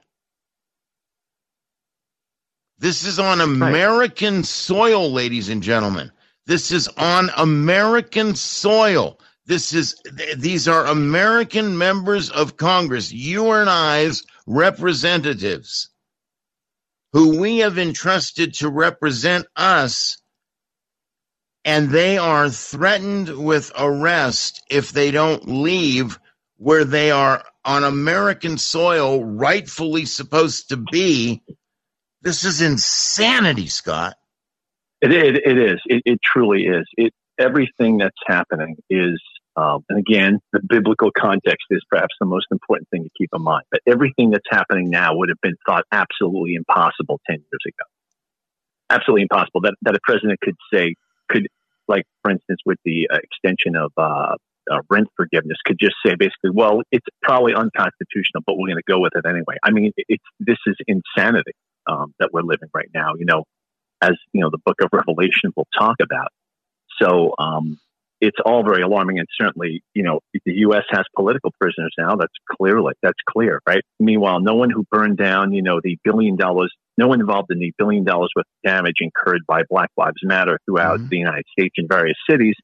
This is on American soil, ladies and gentlemen. This is on American soil. These are American members of Congress, you and I's representatives, who we have entrusted to represent us, and they are threatened with arrest if they don't leave where they are on American soil, rightfully supposed to be. This is insanity, Scott. It is. It truly is. Everything that's happening is, and again, the biblical context is perhaps the most important thing to keep in mind. But everything that's happening now would have been thought absolutely impossible 10 years ago. Absolutely impossible that a president could, like, for instance, with the extension of rent forgiveness, could just say basically, well, it's probably unconstitutional, but we're going to go with it anyway. I mean, this is insanity that we're living right now, as the book of Revelation will talk about. So it's all very alarming, and certainly, the U.S. has political prisoners now. That's clear, right? Meanwhile, no one who burned down, the $1 billion, no one involved in the $1 billion worth of damage incurred by Black Lives Matter throughout the United States in various cities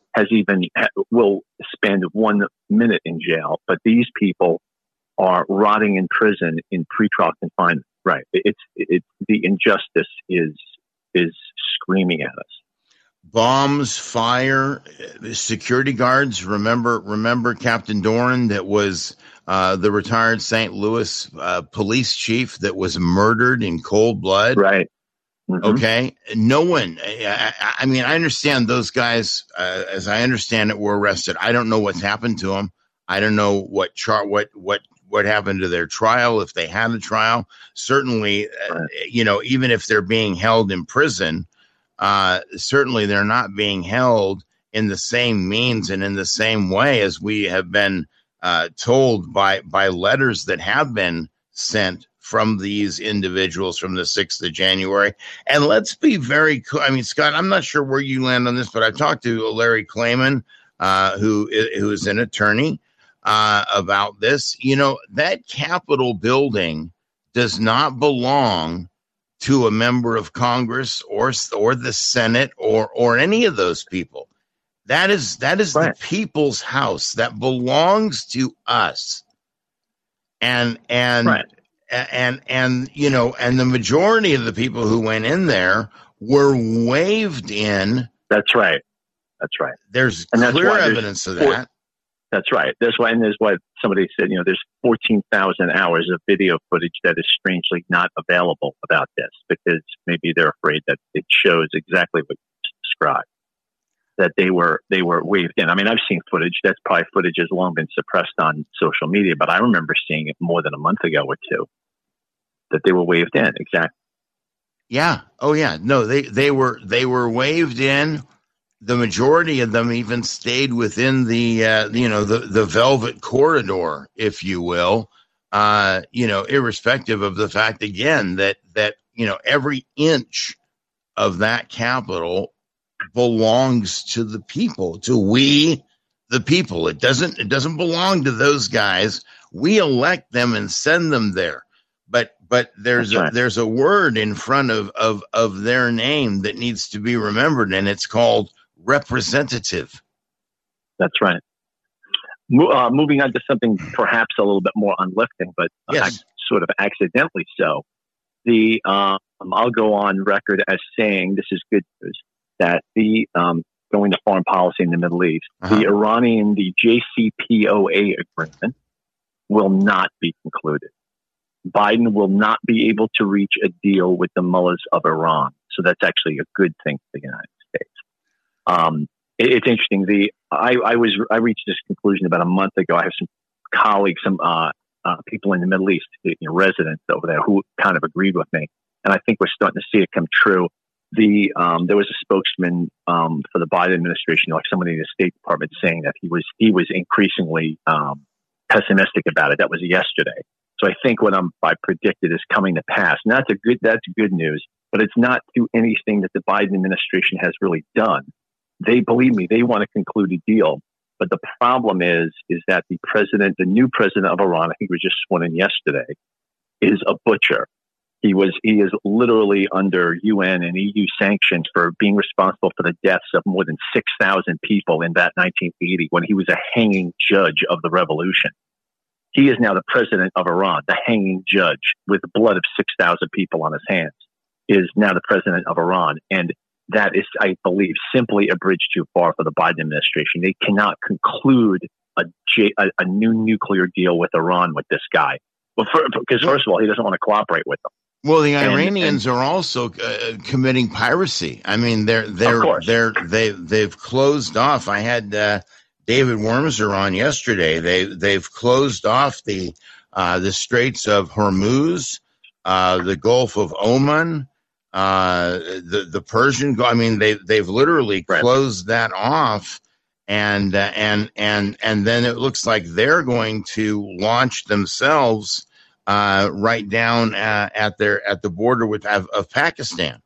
will spend 1 minute in jail. But these people are rotting in prison in pretrial confinement. Right? It's the injustice is screaming at us. Bombs, fire, security guards. Remember Captain Doran, that was the retired St. Louis police chief that was murdered in cold blood. Right. Mm-hmm. Okay. No one. I mean, I understand those guys, as I understand it, were arrested. I don't know what's happened to them. I don't know what happened to their trial, if they had a trial. Certainly, even if they're being held in prison, certainly they're not being held in the same means and in the same way as we have been told by letters that have been sent from these individuals from the 6th of January. And let's be very I mean, Scott, I'm not sure where you land on this, but I've talked to Larry Klayman, who is an attorney, about this. You know, that Capitol building does not belong to a member of Congress or the Senate or any of those people. That is right. The people's house that belongs to us. And right. And you know, and the majority of the people who went in there were waved in. That's right. There's clear evidence of that. That's right. That's why, and there's why somebody said, you know, there's 14,000 hours of video footage that is strangely not available about this, because maybe they're afraid that it shows exactly what you described, that they were waved in. I mean, I've seen footage. That's probably footage has long been suppressed on social media, but I remember seeing it more than a month ago or two, that they were waved in. Exactly. Yeah. Oh yeah. No, they were waved in. The majority of them even stayed within the the velvet corridor, if you will, irrespective of the fact, again, that every inch of that Capitol belongs to the people, to we, the people. It doesn't belong to those guys. We elect them and send them there. But there's a word in front of their name that needs to be remembered, and it's called representative. That's right. Moving on to something perhaps a little bit more uplifting, but yes. Sort of accidentally so. I'll go on record as saying this is good news, that going to foreign policy in the Middle East, the JCPOA agreement will not be concluded. Biden will not be able to reach a deal with the mullahs of Iran. So that's actually a good thing for the United States. It's interesting. I reached this conclusion about a month ago. I have some colleagues, some people in the Middle East, residents over there, who kind of agreed with me, and I think we're starting to see it come true. There was a spokesman for the Biden administration, like somebody in the State Department, saying that he was increasingly pessimistic about it. That was yesterday. So I think what I predicted is coming to pass. And that's good news, but it's not through anything that the Biden administration has really done. Believe me, they want to conclude a deal. But the problem is that the new president of Iran, I think was just sworn in yesterday, is a butcher. He is literally under UN and EU sanctions for being responsible for the deaths of more than 6,000 people in that 1980, when he was a hanging judge of the revolution. He is now the president of Iran, the hanging judge with the blood of 6,000 people on his hands, is now the president of Iran. And that is, I believe, simply a bridge too far for the Biden administration. They cannot conclude a new nuclear deal with Iran with this guy. Because first of all, he doesn't want to cooperate with them. Well, the Iranians are also committing piracy. I mean, they've closed off. I had David Wormser on yesterday. They've closed off the Straits of Hormuz, the Gulf of Oman, the Persian Gulf. I mean, they've literally closed that off, and then it looks like they're going to launch themselves right down at the border of Pakistan.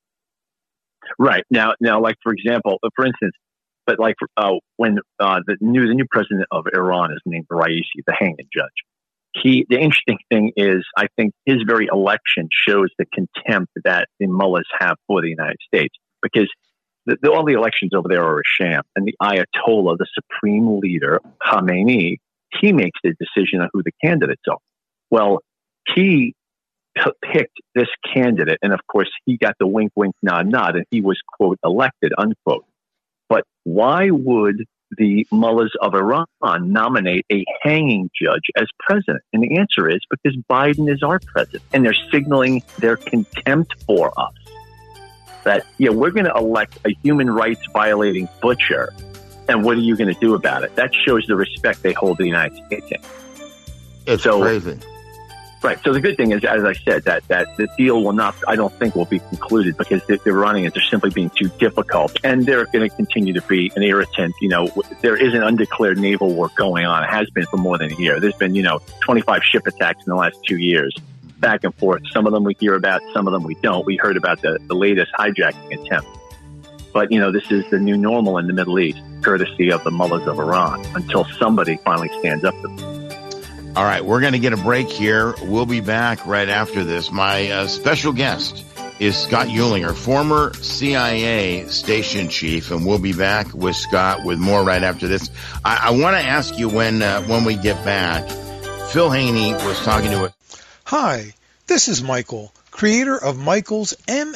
Right now, like for instance. But like when the new president of Iran is named Raisi, the hanging judge, the interesting thing is, I think his very election shows the contempt that the mullahs have for the United States, because all the elections over there are a sham, and the Ayatollah, the supreme leader, Khamenei, he makes the decision on who the candidates are. Well, he picked this candidate, and of course he got the wink, wink, nod, nod, and he was, quote, elected, unquote. But why would the mullahs of Iran nominate a hanging judge as president? And the answer is because Biden is our president, and they're signaling their contempt for us. That, we're going to elect a human rights violating butcher, and what are you going to do about it? That shows the respect they hold the United States in. It's crazy. Right. So the good thing is, as I said, that the deal will not, I don't think, will be concluded because the Iranians are simply being too difficult, and they're going to continue to be an irritant. There is an undeclared naval war going on. It has been for more than a year. There's been, 25 ship attacks in the last 2 years, back and forth. Some of them we hear about, some of them we don't. We heard about the latest hijacking attempt. But, this is the new normal in the Middle East, courtesy of the mullahs of Iran, until somebody finally stands up to them. All right, we're going to get a break here. We'll be back right after this. My special guest is Scott Uhlinger, former CIA station chief, and we'll be back with Scott with more right after this. I want to ask you when we get back, Phil Haney was talking to us. Hi, this is Michael, creator of Michael's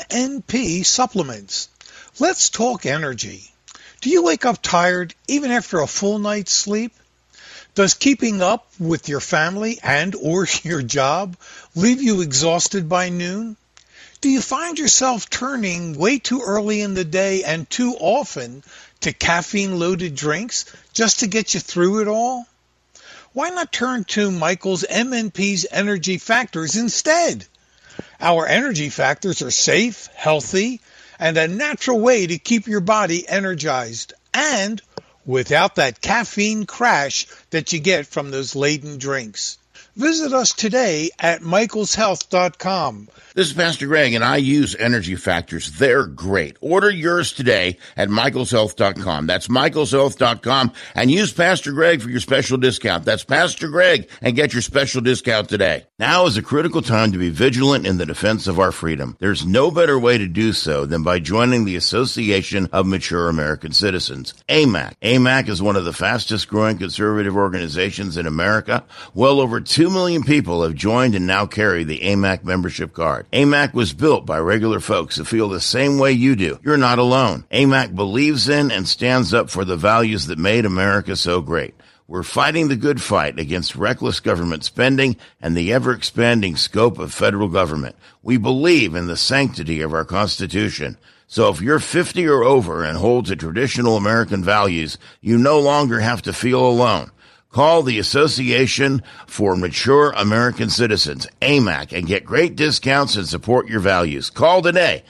MNP supplements. Let's talk energy. Do you wake up tired even after a full night's sleep? Does keeping up with your family and or your job leave you exhausted by noon? Do you find yourself turning way too early in the day and too often to caffeine-loaded drinks just to get you through it all? Why not turn to Michael's MNP's Energy Factors instead? Our Energy Factors are safe, healthy, and a natural way to keep your body energized and without that caffeine crash that you get from those laden drinks. Visit us today at michaelshealth.com. This is Pastor Greg, and I use Energy Factors. They're great. Order yours today at michaelshealth.com. That's michaelshealth.com, and use Pastor Greg for your special discount. That's Pastor Greg, and get your special discount today. Now is a critical time to be vigilant in the defense of our freedom. There's no better way to do so than by joining the Association of Mature American Citizens, AMAC. AMAC is one of the fastest growing conservative organizations in America. Well over 2 million people have joined and now carry the AMAC membership card. AMAC was built by regular folks who feel the same way you do. You're not alone. AMAC believes in and stands up for the values that made America so great. We're fighting the good fight against reckless government spending and the ever-expanding scope of federal government. We believe in the sanctity of our Constitution. So if you're 50 or over and hold to traditional American values, you no longer have to feel alone. Call the Association for Mature American Citizens, AMAC, and get great discounts and support your values. Call today,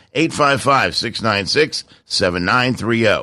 855-696-7930,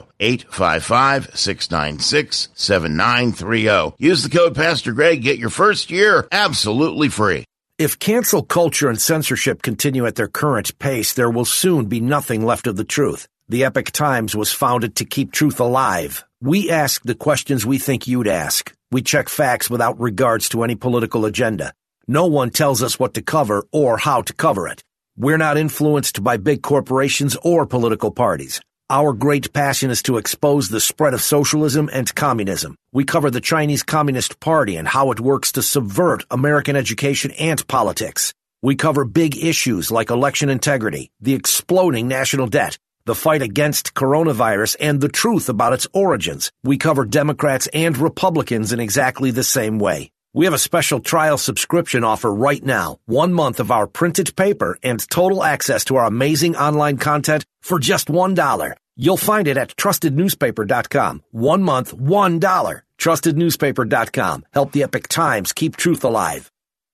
855-696-7930. Use the code Pastor Greg, get your first year absolutely free. If cancel culture and censorship continue at their current pace, there will soon be nothing left of the truth. The Epoch Times was founded to keep truth alive. We ask the questions we think you'd ask. We check facts without regards to any political agenda. No one tells us what to cover or how to cover it. We're not influenced by big corporations or political parties. Our great passion is to expose the spread of socialism and communism. We cover the Chinese Communist Party and how it works to subvert American education and politics. We cover big issues like election integrity, the exploding national debt, the fight against coronavirus, and the truth about its origins. We cover Democrats and Republicans in exactly the same way. We have a special trial subscription offer right now. 1 month of our printed paper and total access to our amazing online content for just $1. You'll find it at trustednewspaper.com. 1 month, $1. Trustednewspaper.com. Help the Epoch Times keep truth alive.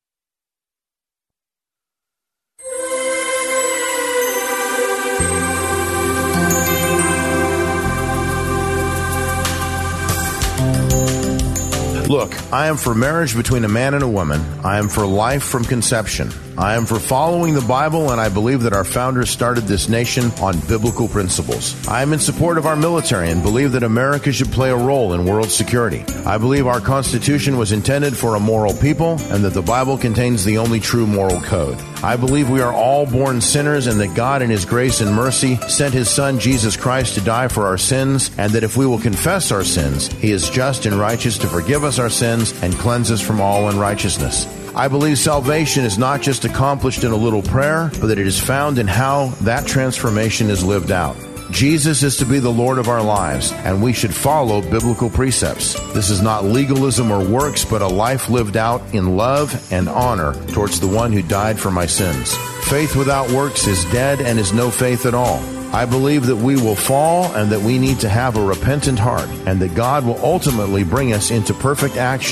Look, I am for marriage between a man and a woman. I am for life from conception. I am for following the Bible, and I believe that our founders started this nation on biblical principles. I am in support of our military and believe that America should play a role in world security. I believe our Constitution was intended for a moral people and that the Bible contains the only true moral code. I believe we are all born sinners and that God in His grace and mercy sent His Son Jesus Christ to die for our sins, and that if we will confess our sins, He is just and righteous to forgive us our sins and cleanse us from all unrighteousness. I believe salvation is not just accomplished in a little prayer, but that it is found in how that transformation is lived out. Jesus is to be the Lord of our lives, and we should follow biblical precepts. This is not legalism or works, but a life lived out in love and honor towards the one who died for my sins. Faith without works is dead and is no faith at all. I believe that we will fall and that we need to have a repentant heart, and that God will ultimately bring us into perfect action.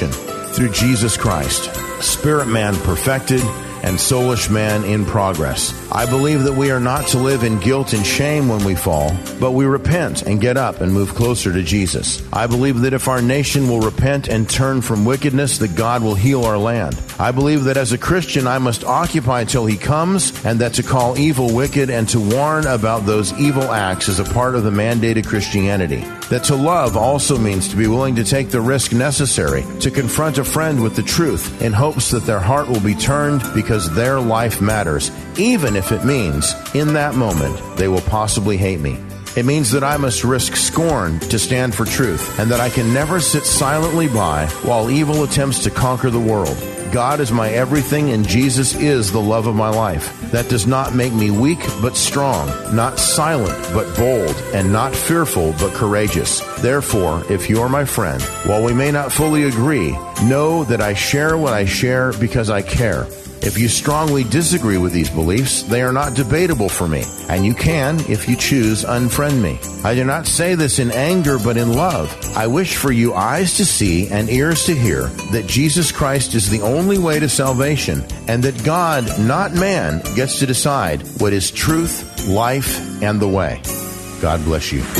through Jesus Christ, spirit man perfected and soulish man in progress. I believe that we are not to live in guilt and shame when we fall, but we repent and get up and move closer to Jesus. I believe that if our nation will repent and turn from wickedness, that God will heal our land. I believe that as a Christian, I must occupy till he comes, and that to call evil wicked and to warn about those evil acts is a part of the mandated Christianity. That to love also means to be willing to take the risk necessary to confront a friend with the truth in hopes that their heart will be turned because their life matters, even if it means, in that moment, they will possibly hate me. It means that I must risk scorn to stand for truth, and that I can never sit silently by while evil attempts to conquer the world. God is my everything, and Jesus is the love of my life. That does not make me weak, but strong, not silent, but bold, and not fearful, but courageous. Therefore, if you're my friend, while we may not fully agree, know that I share what I share because I care. If you strongly disagree with these beliefs, they are not debatable for me, and you can, if you choose, unfriend me. I do not say this in anger, but in love. I wish for you eyes to see and ears to hear that Jesus Christ is the only way to salvation, and that God, not man, gets to decide what is truth, life, and the way. God bless you.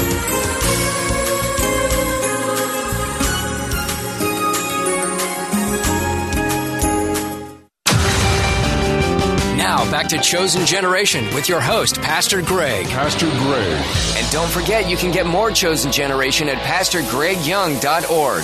Back to Chosen Generation with your host, Pastor Greg. Pastor Greg. And don't forget, you can get more Chosen Generation at PastorGregYoung.org.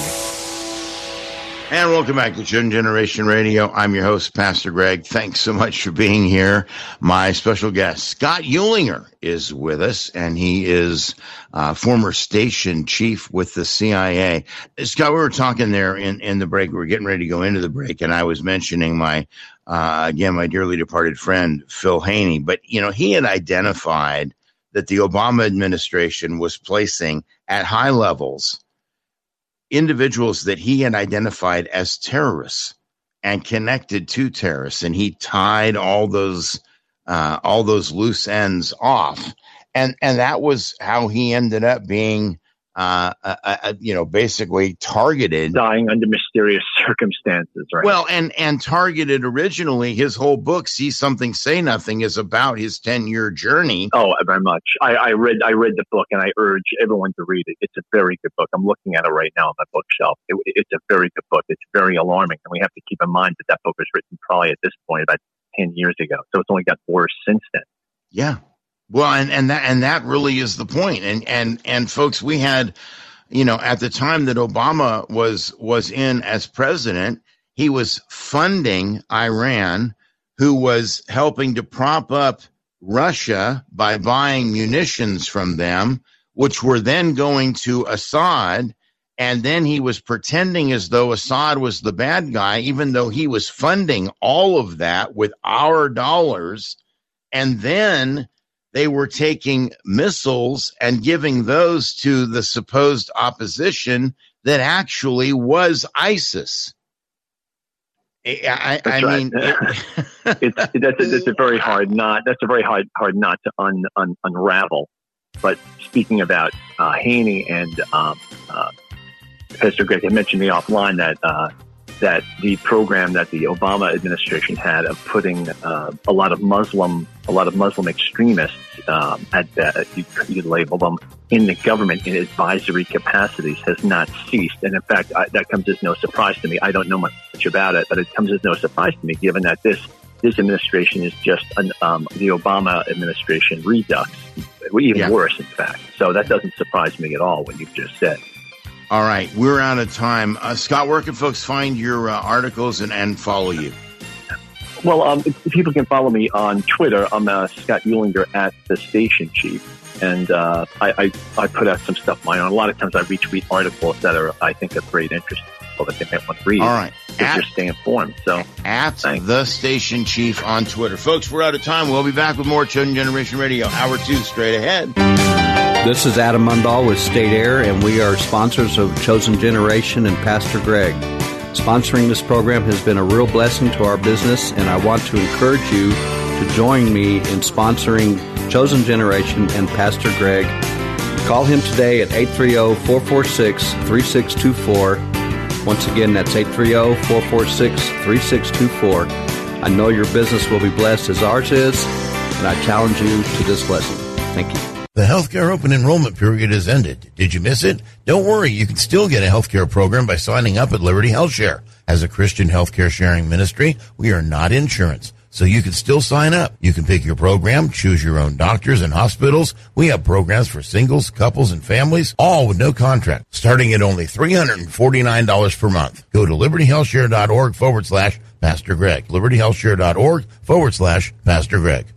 And welcome back to Chosen Generation Radio. I'm your host, Pastor Greg. Thanks so much for being here. My special guest, Scott Uehlinger, is with us, and he is former station chief with the CIA. Scott, we were talking there in the break. We were getting ready to go into the break, and I was mentioning my dearly departed friend, Phil Haney. But, he had identified that the Obama administration was placing at high levels individuals that he had identified as terrorists and connected to terrorists. And he tied all those loose ends off. And that was how he ended up being basically targeted. Dying under mysterious circumstances, right? Well, and targeted originally. His whole book, See Something, Say Nothing, is about his 10-year journey. Oh, very much. I read the book, and I urge everyone to read it. It's a very good book. I'm looking at it right now on my bookshelf. It's a very good book. It's very alarming, and we have to keep in mind that book was written probably at this point about 10 years ago. So it's only got worse since then. Yeah. Well, and that really is the point. And folks, we had, at the time that Obama was in as president, he was funding Iran, who was helping to prop up Russia by buying munitions from them, which were then going to Assad. And then he was pretending as though Assad was the bad guy, even though he was funding all of that with our dollars. And then they were taking missiles and giving those to the supposed opposition that actually was ISIS. That's a very hard knot. That's a very hard knot to unravel. But speaking about Haney and Pastor Greg had mentioned me offline that the program that the Obama administration had of putting a lot of Muslim extremists, you label them, in the government in advisory capacities has not ceased. And in fact, that comes as no surprise to me. I don't know much about it, but it comes as no surprise to me, given that this administration is just the Obama administration redux, even worse, in fact. So that doesn't surprise me at all, what you've just said. All right, we're out of time. Scott, where can folks find your articles and follow you? Well, people can follow me on Twitter. I'm Scott Uehlinger at the Station Chief, and I put out some stuff of my own. A lot of times I retweet articles that I think of great interest to people that they might want to read. All right. Just stay informed. So at the Station Chief on Twitter. Folks, we're out of time. We'll be back with more Chosen Generation Radio. Hour 2 straight ahead. This is Adam Mundahl with State Air, and we are sponsors of Chosen Generation and Pastor Greg. Sponsoring this program has been a real blessing to our business, and I want to encourage you to join me in sponsoring Chosen Generation and Pastor Greg. Call him today at 830-446-3624. Once again, that's 830-446-3624. I know your business will be blessed as ours is, and I challenge you to this blessing. Thank you. The healthcare open enrollment period has ended. Did you miss it? Don't worry, you can still get a healthcare program by signing up at Liberty Health Share. As a Christian healthcare sharing ministry, we are not insurance, so you can still sign up. You can pick your program, choose your own doctors and hospitals. We have programs for singles, couples, and families, all with no contract, starting at only $349 per month. Go to libertyhealthshare.org/Pastor Greg. libertyhealthshare.org/Pastor Greg.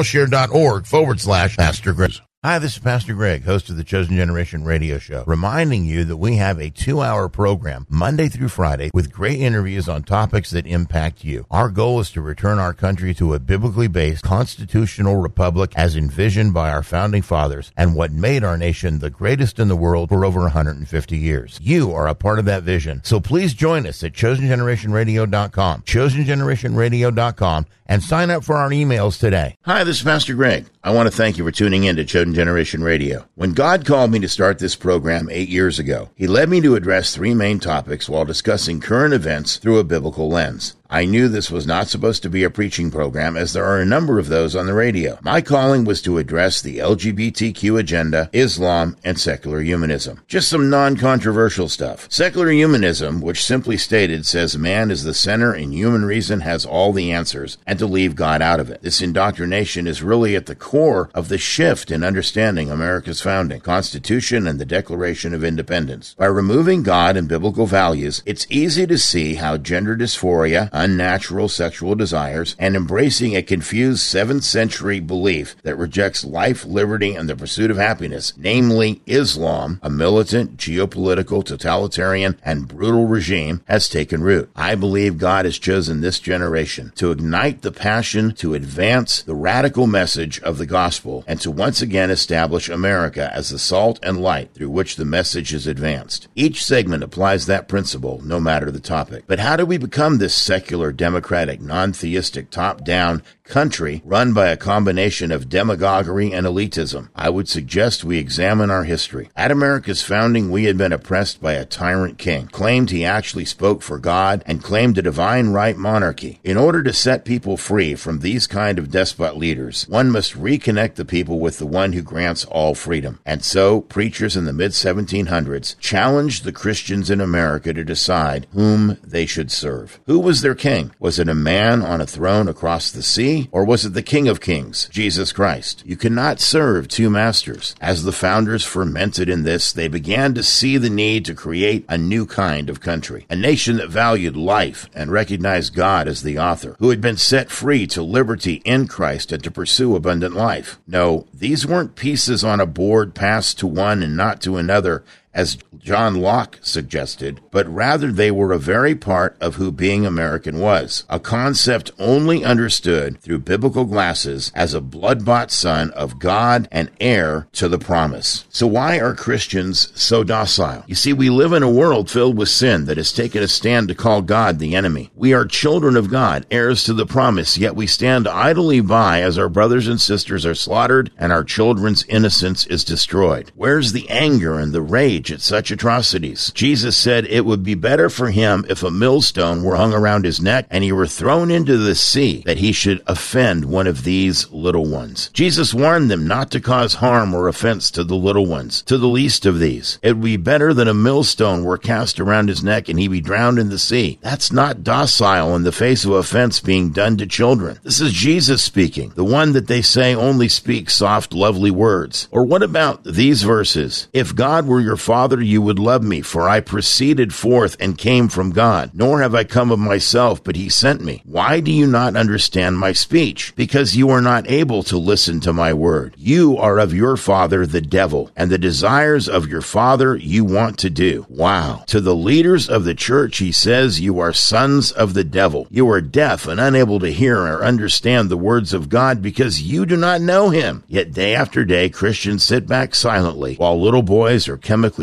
libertyhealthshare.org/Pastor Greg. Hi, this is Pastor Greg, host of the Chosen Generation radio show, reminding you that we have a 2-hour program Monday through Friday with great interviews on topics that impact you. Our goal is to return our country to a biblically based constitutional republic as envisioned by our founding fathers and what made our nation the greatest in the world for over 150 years. You are a part of that vision, so please join us at ChosenGenerationRadio.com, ChosenGenerationRadio.com, and sign up for our emails today. Hi, this is Pastor Greg. I want to thank you for tuning in to Chosen Generation Radio. When God called me to start this program 8 years ago, He led me to address 3 main topics while discussing current events through a biblical lens. I knew this was not supposed to be a preaching program, as there are a number of those on the radio. My calling was to address the LGBTQ agenda, Islam, and secular humanism. Just some non-controversial stuff. Secular humanism, which simply stated says man is the center and human reason has all the answers, and to leave God out of it. This indoctrination is really at the core of the shift in understanding America's founding, Constitution, and the Declaration of Independence. By removing God and biblical values, it's easy to see how gender dysphoria, unnatural sexual desires, and embracing a confused 7th century belief that rejects life, liberty, and the pursuit of happiness, namely Islam, a militant, geopolitical, totalitarian, and brutal regime, has taken root. I believe God has chosen this generation to ignite the passion to advance the radical message of the gospel and to once again establish America as the salt and light through which the message is advanced. Each segment applies that principle, no matter the topic. But how do we become this secular, democratic, non-theistic, top-down country run by a combination of demagoguery and elitism? I would suggest we examine our history. At America's founding, we had been oppressed by a tyrant king, claimed he actually spoke for God, and claimed a divine right monarchy. In order to set people free from these kind of despot leaders, one must reconnect the people with the one who grants all freedom. And so, preachers in the mid-1700s challenged the Christians in America to decide whom they should serve. Who was their king? Was it a man on a throne across the sea? Or was it the King of Kings, Jesus Christ? You cannot serve 2 masters. As the founders fermented in this, they began to see the need to create a new kind of country, a nation that valued life and recognized God as the author, who had been set free to liberty in Christ and to pursue abundant life. No, these weren't pieces on a board passed to one and not to another, as John Locke suggested, but rather they were a very part of who being American was, a concept only understood through biblical glasses as a blood-bought son of God and heir to the promise. So why are Christians so docile? You see, we live in a world filled with sin that has taken a stand to call God the enemy. We are children of God, heirs to the promise, yet we stand idly by as our brothers and sisters are slaughtered and our children's innocence is destroyed. Where's the anger and the rage at such atrocities? Jesus said it would be better for him if a millstone were hung around his neck and he were thrown into the sea, that he should offend one of these little ones. Jesus warned them not to cause harm or offense to the little ones, to the least of these. It would be better than a millstone were cast around his neck and he be drowned in the sea. That's not docile in the face of offense being done to children. This is Jesus speaking, the one that they say only speaks soft, lovely words. Or what about these verses? If God were your father, you would love me, for I proceeded forth and came from God, nor have I come of myself, but he sent me. Why do you not understand my speech? Because you are not able to listen to my word. You are of your father, the devil, and the desires of your father you want to do. Wow. To the leaders of the church, he says, you are sons of the devil. You are deaf and unable to hear or understand the words of God because you do not know him. Yet day after day, Christians sit back silently while little boys are chemically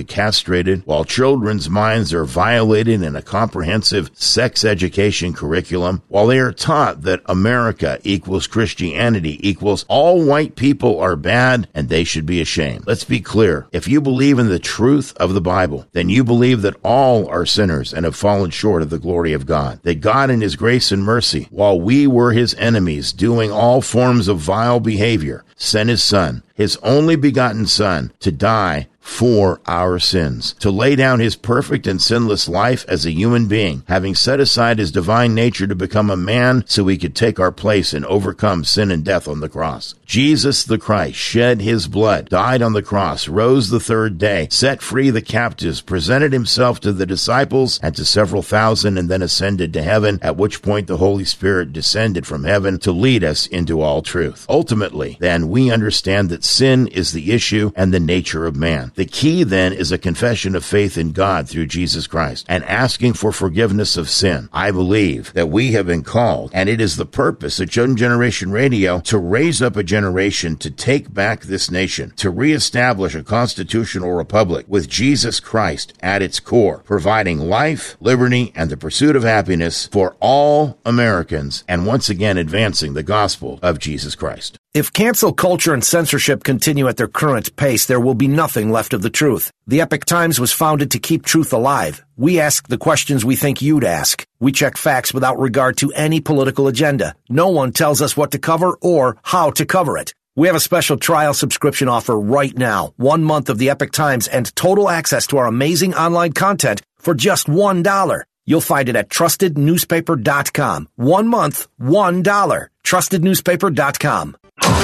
sexually castrated, while children's minds are violated in a comprehensive sex education curriculum, while they are taught that America equals Christianity equals all white people are bad and they should be ashamed. Let's be clear. If you believe in the truth of the Bible, then you believe that all are sinners and have fallen short of the glory of God. That God in his grace and mercy, while we were his enemies, doing all forms of vile behavior, sent his Son, his only begotten Son, to die for our sins, to lay down his perfect and sinless life as a human being, having set aside his divine nature to become a man so he could take our place and overcome sin and death on the cross. Jesus the Christ shed his blood, died on the cross, rose the third day, set free the captives, presented himself to the disciples and to several thousand, and then ascended to heaven, at which point the Holy Spirit descended from heaven to lead us into all truth. Ultimately, then, we understand that sin is the issue and the nature of man. The key, then, is a confession of faith in God through Jesus Christ and asking for forgiveness of sin. I believe that we have been called, and it is the purpose of Chosen Generation Radio to raise up a generation to take back this nation, to reestablish a constitutional republic with Jesus Christ at its core, providing life, liberty, and the pursuit of happiness for all Americans, and once again advancing the gospel of Jesus Christ. If cancel culture and censorship continue at their current pace, there will be nothing left of the truth. The Epic Times was founded to keep truth alive. We ask the questions we think you'd ask. We check facts without regard to any political agenda. No one tells us what to cover or how to cover it. We have a special trial subscription offer right now. 1 month of the Epic Times and total access to our amazing online content for just $1. You'll find it at trustednewspaper.com. 1 month, $1. Trustednewspaper.com.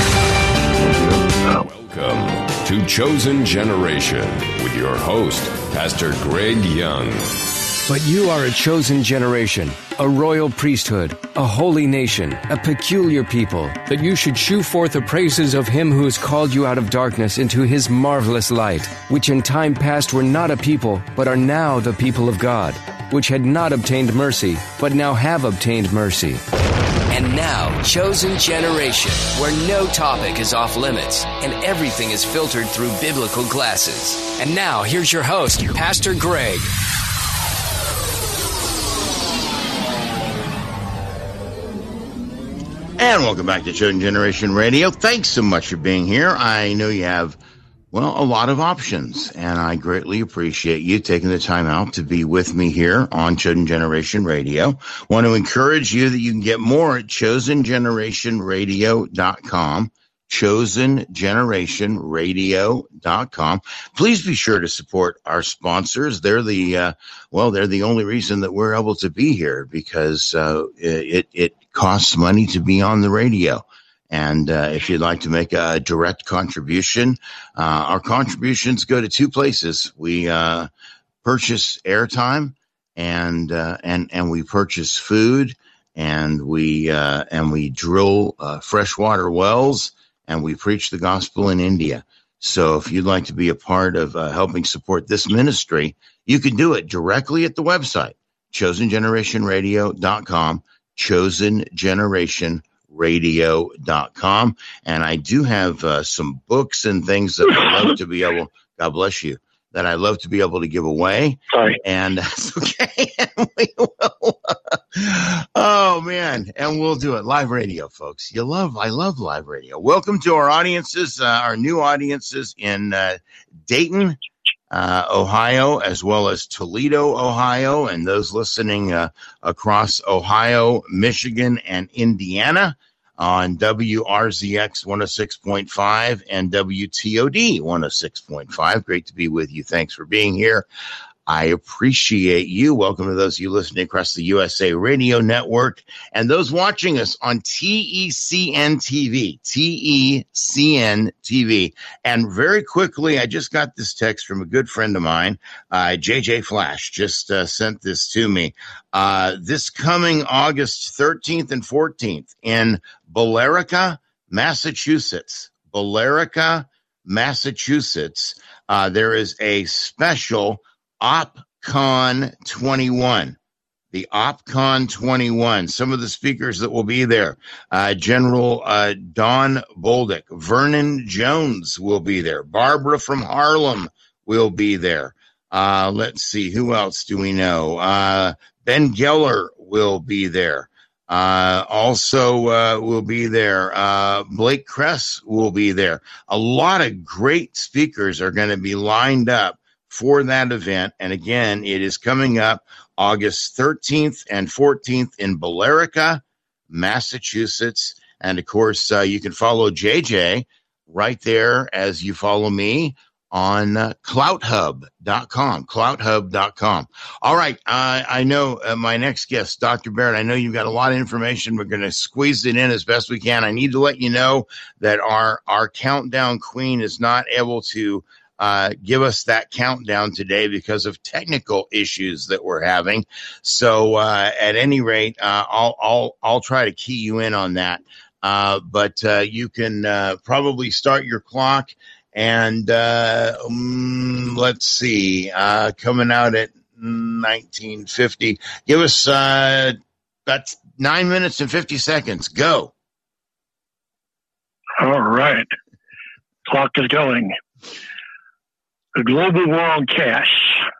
Welcome to Chosen Generation with your host, Pastor Greg Young. But you are a chosen generation, a royal priesthood, a holy nation, a peculiar people, that you should shew forth the praises of him who has called you out of darkness into his marvelous light, which in time past were not a people, but are now the people of God, which had not obtained mercy, but now have obtained mercy. And now, Chosen Generation, where no topic is off limits and everything is filtered through biblical glasses. And now, here's your host, Pastor Greg. And welcome back to Chosen Generation Radio. Thanks so much for being here. I know you have, well, a lot of options, and I greatly appreciate you taking the time out to be with me here on Chosen Generation Radio. Want to encourage you that you can get more at chosengenerationradio.com, chosengenerationradio.com. Please be sure to support our sponsors. They're the only reason that we're able to be here, because it costs money to be on the radio. And if you'd like to make a direct contribution, our contributions go to two places. We purchase airtime, and we purchase food, and we drill freshwater wells, and we preach the gospel in India. So if you'd like to be a part of helping support this ministry, you can do it directly at the website, chosengenerationradio.com, chosengenerationradio.com. And I do have some books and things that I love to be able, God bless you, that I love to be able to give away. Sorry. And that's okay. We will. Oh, man. And we'll do it. Live radio, folks. I love live radio. Welcome to our audiences, our new audiences in Dayton, Ohio, as well as Toledo, Ohio, and those listening across Ohio, Michigan, and Indiana on WRZX 106.5 and WTOD 106.5. Great to be with you. Thanks for being here. I appreciate you. Welcome to those of you listening across the USA Radio Network and those watching us on TECN TV. And very quickly, I just got this text from a good friend of mine, JJ Flash, just sent this to me. This coming August 13th and 14th in Billerica, Massachusetts. There is a special OpCon 21, the OpCon 21. Some of the speakers that will be there, General Don Bolduc, Vernon Jones will be there, Barbara from Harlem will be there. Let's see, who else do we know? Ben Geller will be there. Also will be there. Blake Kress will be there. A lot of great speakers are going to be lined up for that event. And again, it is coming up August 13th and 14th in Billerica, Massachusetts. And of course, you can follow JJ right there as you follow me on clouthub.com. All right. I know my next guest, Dr. Barrett, I know you've got a lot of information. We're going to squeeze it in as best we can. I need to let you know that our countdown queen is not able to give us that countdown today because of technical issues that we're having. So at any rate, I'll try to key you in on that. But you can probably start your clock. And let's see, coming out at 1950. Give us that's 9 minutes and 50 seconds. Go. All right. Clock is going. The global war on cash.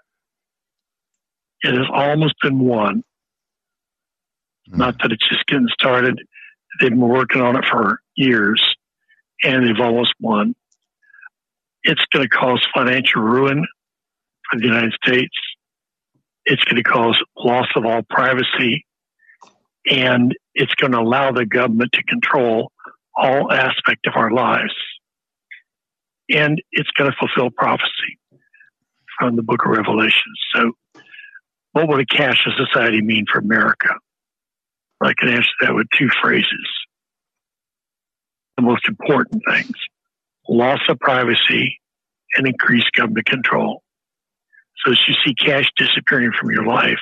It has almost been won. Not that it's just getting started. They've been working on it for years, and they've almost won. It's going to cause financial ruin for the United States. It's going to cause loss of all privacy, and it's going to allow the government to control all aspects of our lives. And it's going to fulfill prophecy from the book of Revelation. So what would a cashless society mean for America? I can answer that with two phrases. The most important things: loss of privacy and increased government control. So as you see cash disappearing from your life,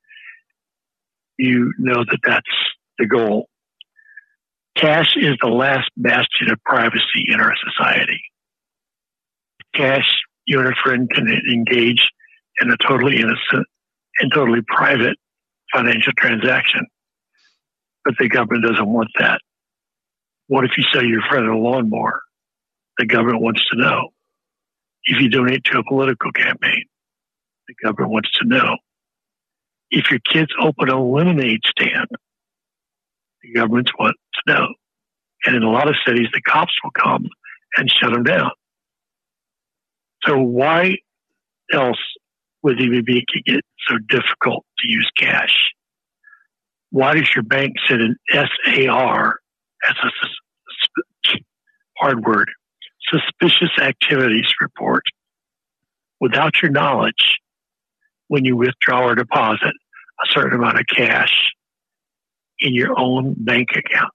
you know that that's the goal. Cash is the last bastion of privacy in our society. Cash, you and a friend can engage in a totally innocent and totally private financial transaction. But the government doesn't want that. What if you sell your friend a lawnmower? The government wants to know. If you donate to a political campaign, the government wants to know. If your kids open a lemonade stand, the government wants to know. And in a lot of cities, the cops will come and shut them down. So why else would it make it so difficult to use cash? Why does your bank send an SAR, that's a hard word, suspicious activities report, without your knowledge when you withdraw or deposit a certain amount of cash in your own bank account?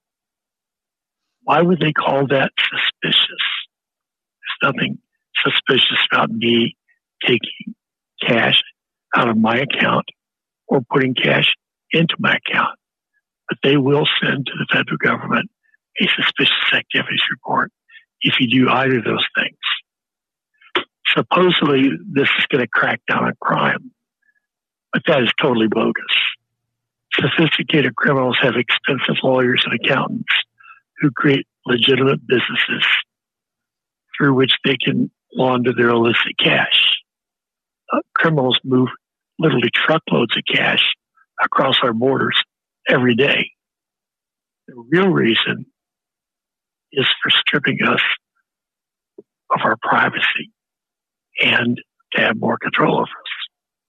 Why would they call that suspicious? There's nothing suspicious about me taking cash out of my account or putting cash into my account. But they will send to the federal government a suspicious activities report if you do either of those things. Supposedly, this is going to crack down on crime, but that is totally bogus. Sophisticated criminals have expensive lawyers and accountants who create legitimate businesses through which they can launder their illicit cash. Criminals move literally truckloads of cash across our borders every day. The real reason is for stripping us of our privacy and to have more control over us.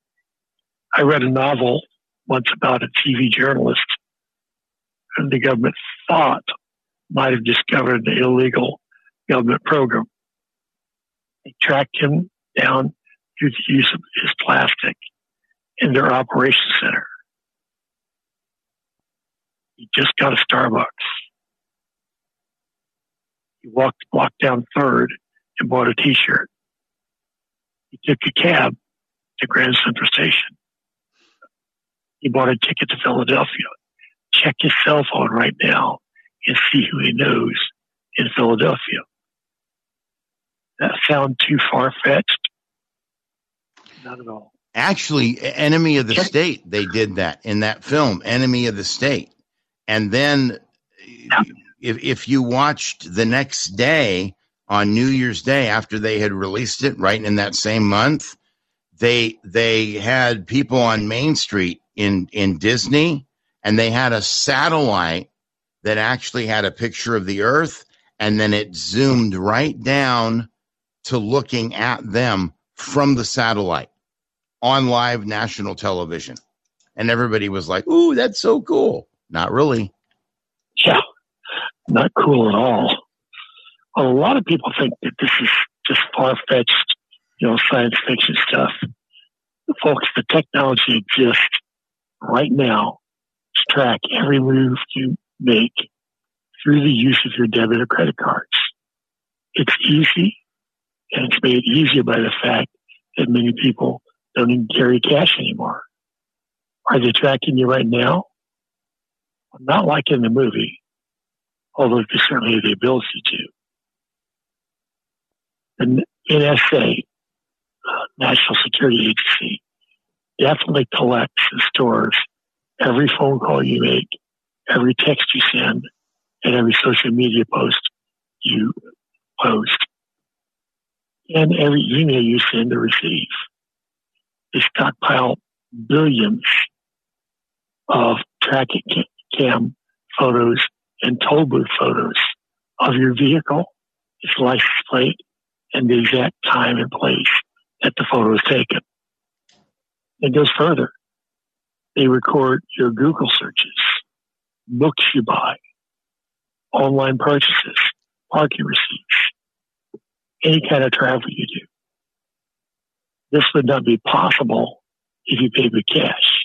I read a novel once about a TV journalist who the government thought might have discovered the illegal government program. They tracked him down through the use of his plastic in their operations center. He just got a Starbucks. He walked down 3rd and bought a T-shirt. He took a cab to Grand Central Station. He bought a ticket to Philadelphia. Check his cell phone right now and see who he knows in Philadelphia. That sound too far-fetched? Not at all. Actually, Enemy of the State, they did that in that film, Enemy of the State. And then if you watched the next day on New Year's Day, after they had released it right in that same month, they had people on Main Street in Disney, and they had a satellite that actually had a picture of the Earth, and then it zoomed right down to looking at them from the satellite on live national television. And everybody was like, ooh, that's so cool. Not really. Yeah, not cool at all. Well, a lot of people think that this is just far-fetched, science fiction stuff. Folks, the technology exists right now to track every move you make through the use of your debit or credit cards. It's easy, and it's made easier by the fact that many people don't even carry cash anymore. Are they tracking you right now? Not like in the movie, although they certainly have the ability to. The NSA, National Security Agency, definitely collects and stores every phone call you make, every text you send, and every social media post you post, and every email you send or receive. They stockpile billions of tracking cam photos and toll booth photos of your vehicle, its license plate, and the exact time and place that the photo is taken. It goes further. They record your Google searches, books you buy, online purchases, parking receipts, any kind of travel you do. This would not be possible if you paid with cash.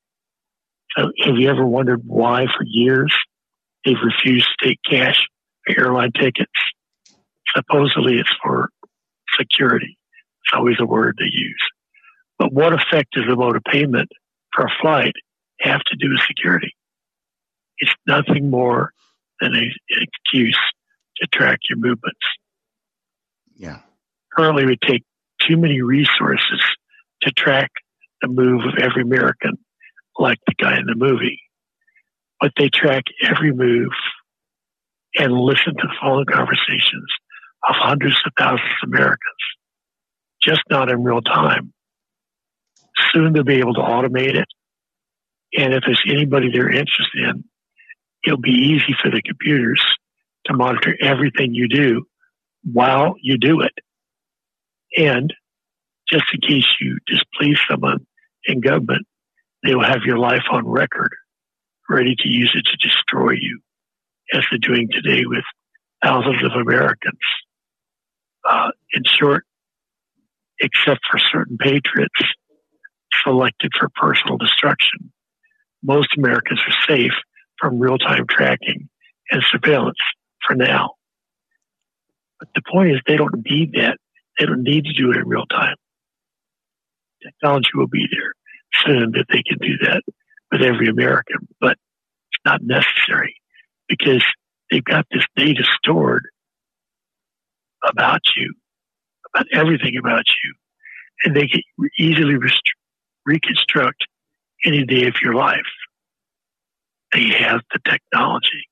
So have you ever wondered why for years they've refused to take cash for airline tickets? Supposedly it's for security. It's always a word they use. But what effect does the mode of payment for a flight have to do with security? It's nothing more than an excuse to track your movements. Yeah. Currently, we take too many resources to track the move of every American, like the guy in the movie. But they track every move and listen to the phone conversations of hundreds of thousands of Americans, just not in real time. Soon they'll be able to automate it. And if there's anybody they're interested in, it'll be easy for the computers to monitor everything you do while you do it. And just in case you displease someone in government, they will have your life on record, ready to use it to destroy you, as they're doing today with thousands of Americans. In short, except for certain patriots selected for personal destruction, most Americans are safe from real-time tracking and surveillance for now. But the point is, they don't need that. They don't need to do it in real time. Technology will be there soon that they can do that with every American, but it's not necessary because they've got this data stored about you, about everything about you, and they can easily reconstruct any day of your life. They have the technology.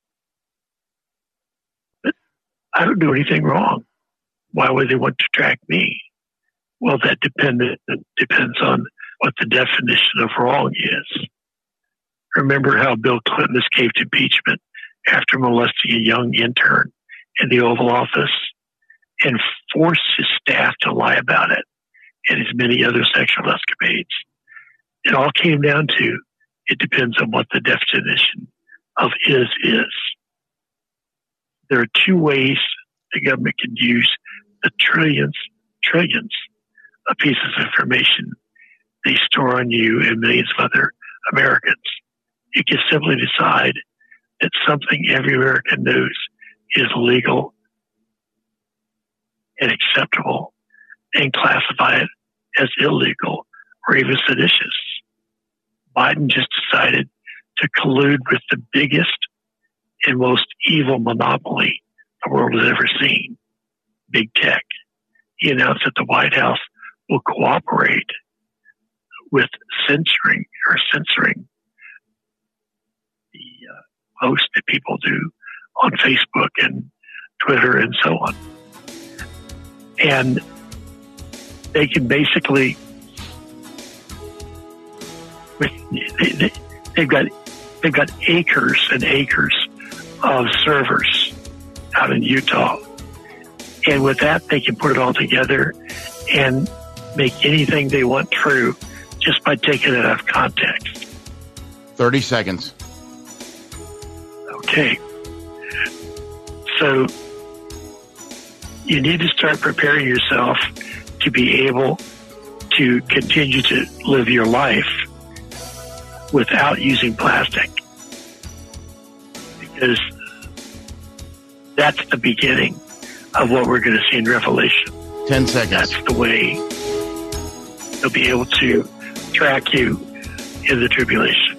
But I don't do anything wrong. Why would they want to track me? Well, that depends on what the definition of wrong is. Remember how Bill Clinton escaped impeachment after molesting a young intern in the Oval Office and forced his staff to lie about it and his many other sexual escapades? It all came down to, it depends on what the definition of is. There are two ways the government can use the trillions of pieces of information they store on you and millions of other Americans. You can simply decide that something every American knows is legal and acceptable and classify it as illegal or even seditious. Biden just decided to collude with the biggest and most evil monopoly the world has ever seen, big tech. He announced that the White House will cooperate with censoring the posts that people do on Facebook and Twitter and so on. And they can basically, they've got acres and acres of servers out in Utah. And with that, they can put it all together and make anything they want true just by taking it out of context. 30 seconds. Okay. So you need to start preparing yourself to be able to continue to live your life without using plastic. Because that's the beginning of what we're going to see in Revelation. 10 seconds. That's the way they'll be able to track you in the tribulation.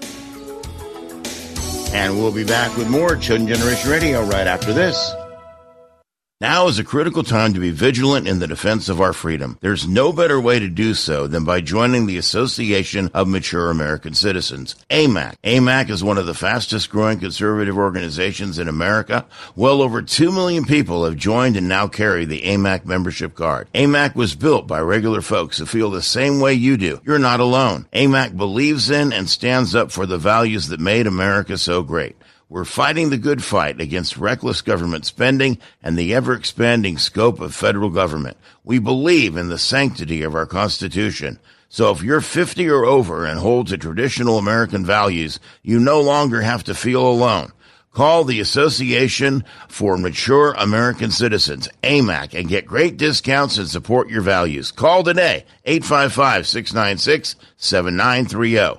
And we'll be back with more Chosen Generation Radio right after this. Now is a critical time to be vigilant in the defense of our freedom. There's no better way to do so than by joining the Association of Mature American Citizens, AMAC. AMAC is one of the fastest growing conservative organizations in America. Well over 2 million people have joined and now carry the AMAC membership card. AMAC was built by regular folks who feel the same way you do. You're not alone. AMAC believes in and stands up for the values that made America so great. We're fighting the good fight against reckless government spending and the ever-expanding scope of federal government. We believe in the sanctity of our Constitution. So if you're 50 or over and hold to traditional American values, you no longer have to feel alone. Call the Association for Mature American Citizens, AMAC, and get great discounts and support your values. Call today, 855-696-7930,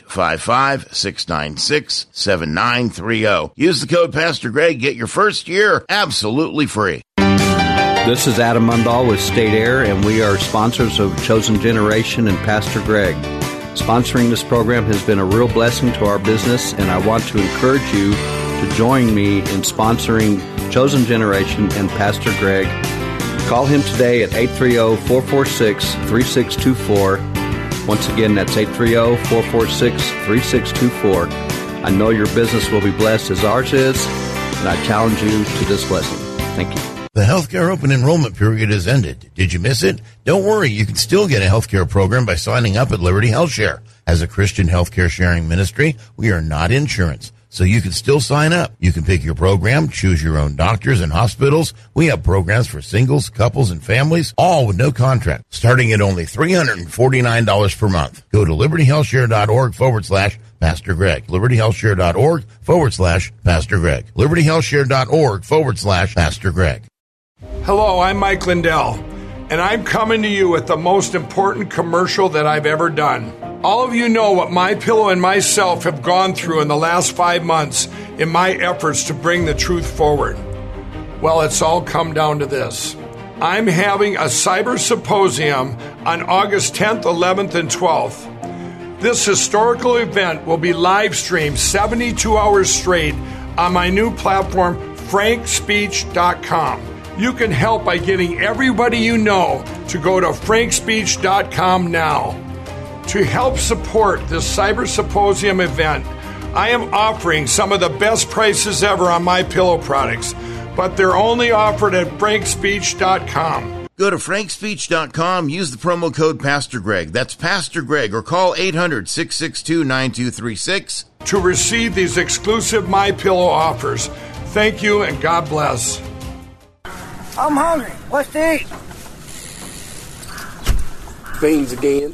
855-696-7930. Use the code Pastor Greg, get your first year absolutely free. This is Adam Mundahl with State Air, and we are sponsors of Chosen Generation and Pastor Greg. Sponsoring this program has been a real blessing to our business, and I want to encourage you to join me in sponsoring Chosen Generation and Pastor Greg. Call him today at 830-446-3624. Once again, that's 830-446-3624. I know your business will be blessed as ours is, and I challenge you to this blessing. Thank you. The healthcare open enrollment period has ended. Did you miss it? Don't worry, you can still get a healthcare program by signing up at Liberty Health Share. As a Christian healthcare sharing ministry, we are not insurance, so you can still sign up. You can pick your program, choose your own doctors and hospitals. We have programs for singles, couples, and families, all with no contract, starting at only $349 per month. Go to libertyhealthshare.org/Pastor Greg. libertyhealthshare.org/Pastor Greg. libertyhealthshare.org/Pastor Greg. Hello, I'm Mike Lindell, and I'm coming to you with the most important commercial that I've ever done. All of you know what MyPillow and myself have gone through in the last 5 months in my efforts to bring the truth forward. Well, it's all come down to this. I'm having a cyber symposium on August 10th, 11th, and 12th. This historical event will be live streamed 72 hours straight on my new platform, frankspeech.com. You can help by getting everybody you know to go to frankspeech.com now. To help support this Cyber Symposium event, I am offering some of the best prices ever on MyPillow products, but they're only offered at frankspeech.com. Go to frankspeech.com, use the promo code Pastor Greg. That's Pastor Greg, or call 800-662-9236 to receive these exclusive MyPillow offers. Thank you and God bless. I'm hungry. What's to eat? Beans again.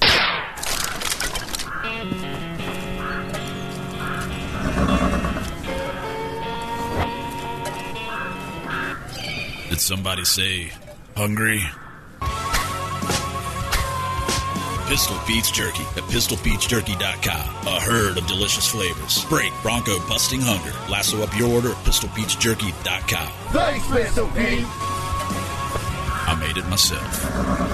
Did somebody say hungry? Pistol Pete's Jerky at pistolpeachjerky.com. A herd of delicious flavors. Break bronco busting hunger. Lasso up your order at pistolpeachjerky.com. Thanks, Pistol Pete. I made it myself.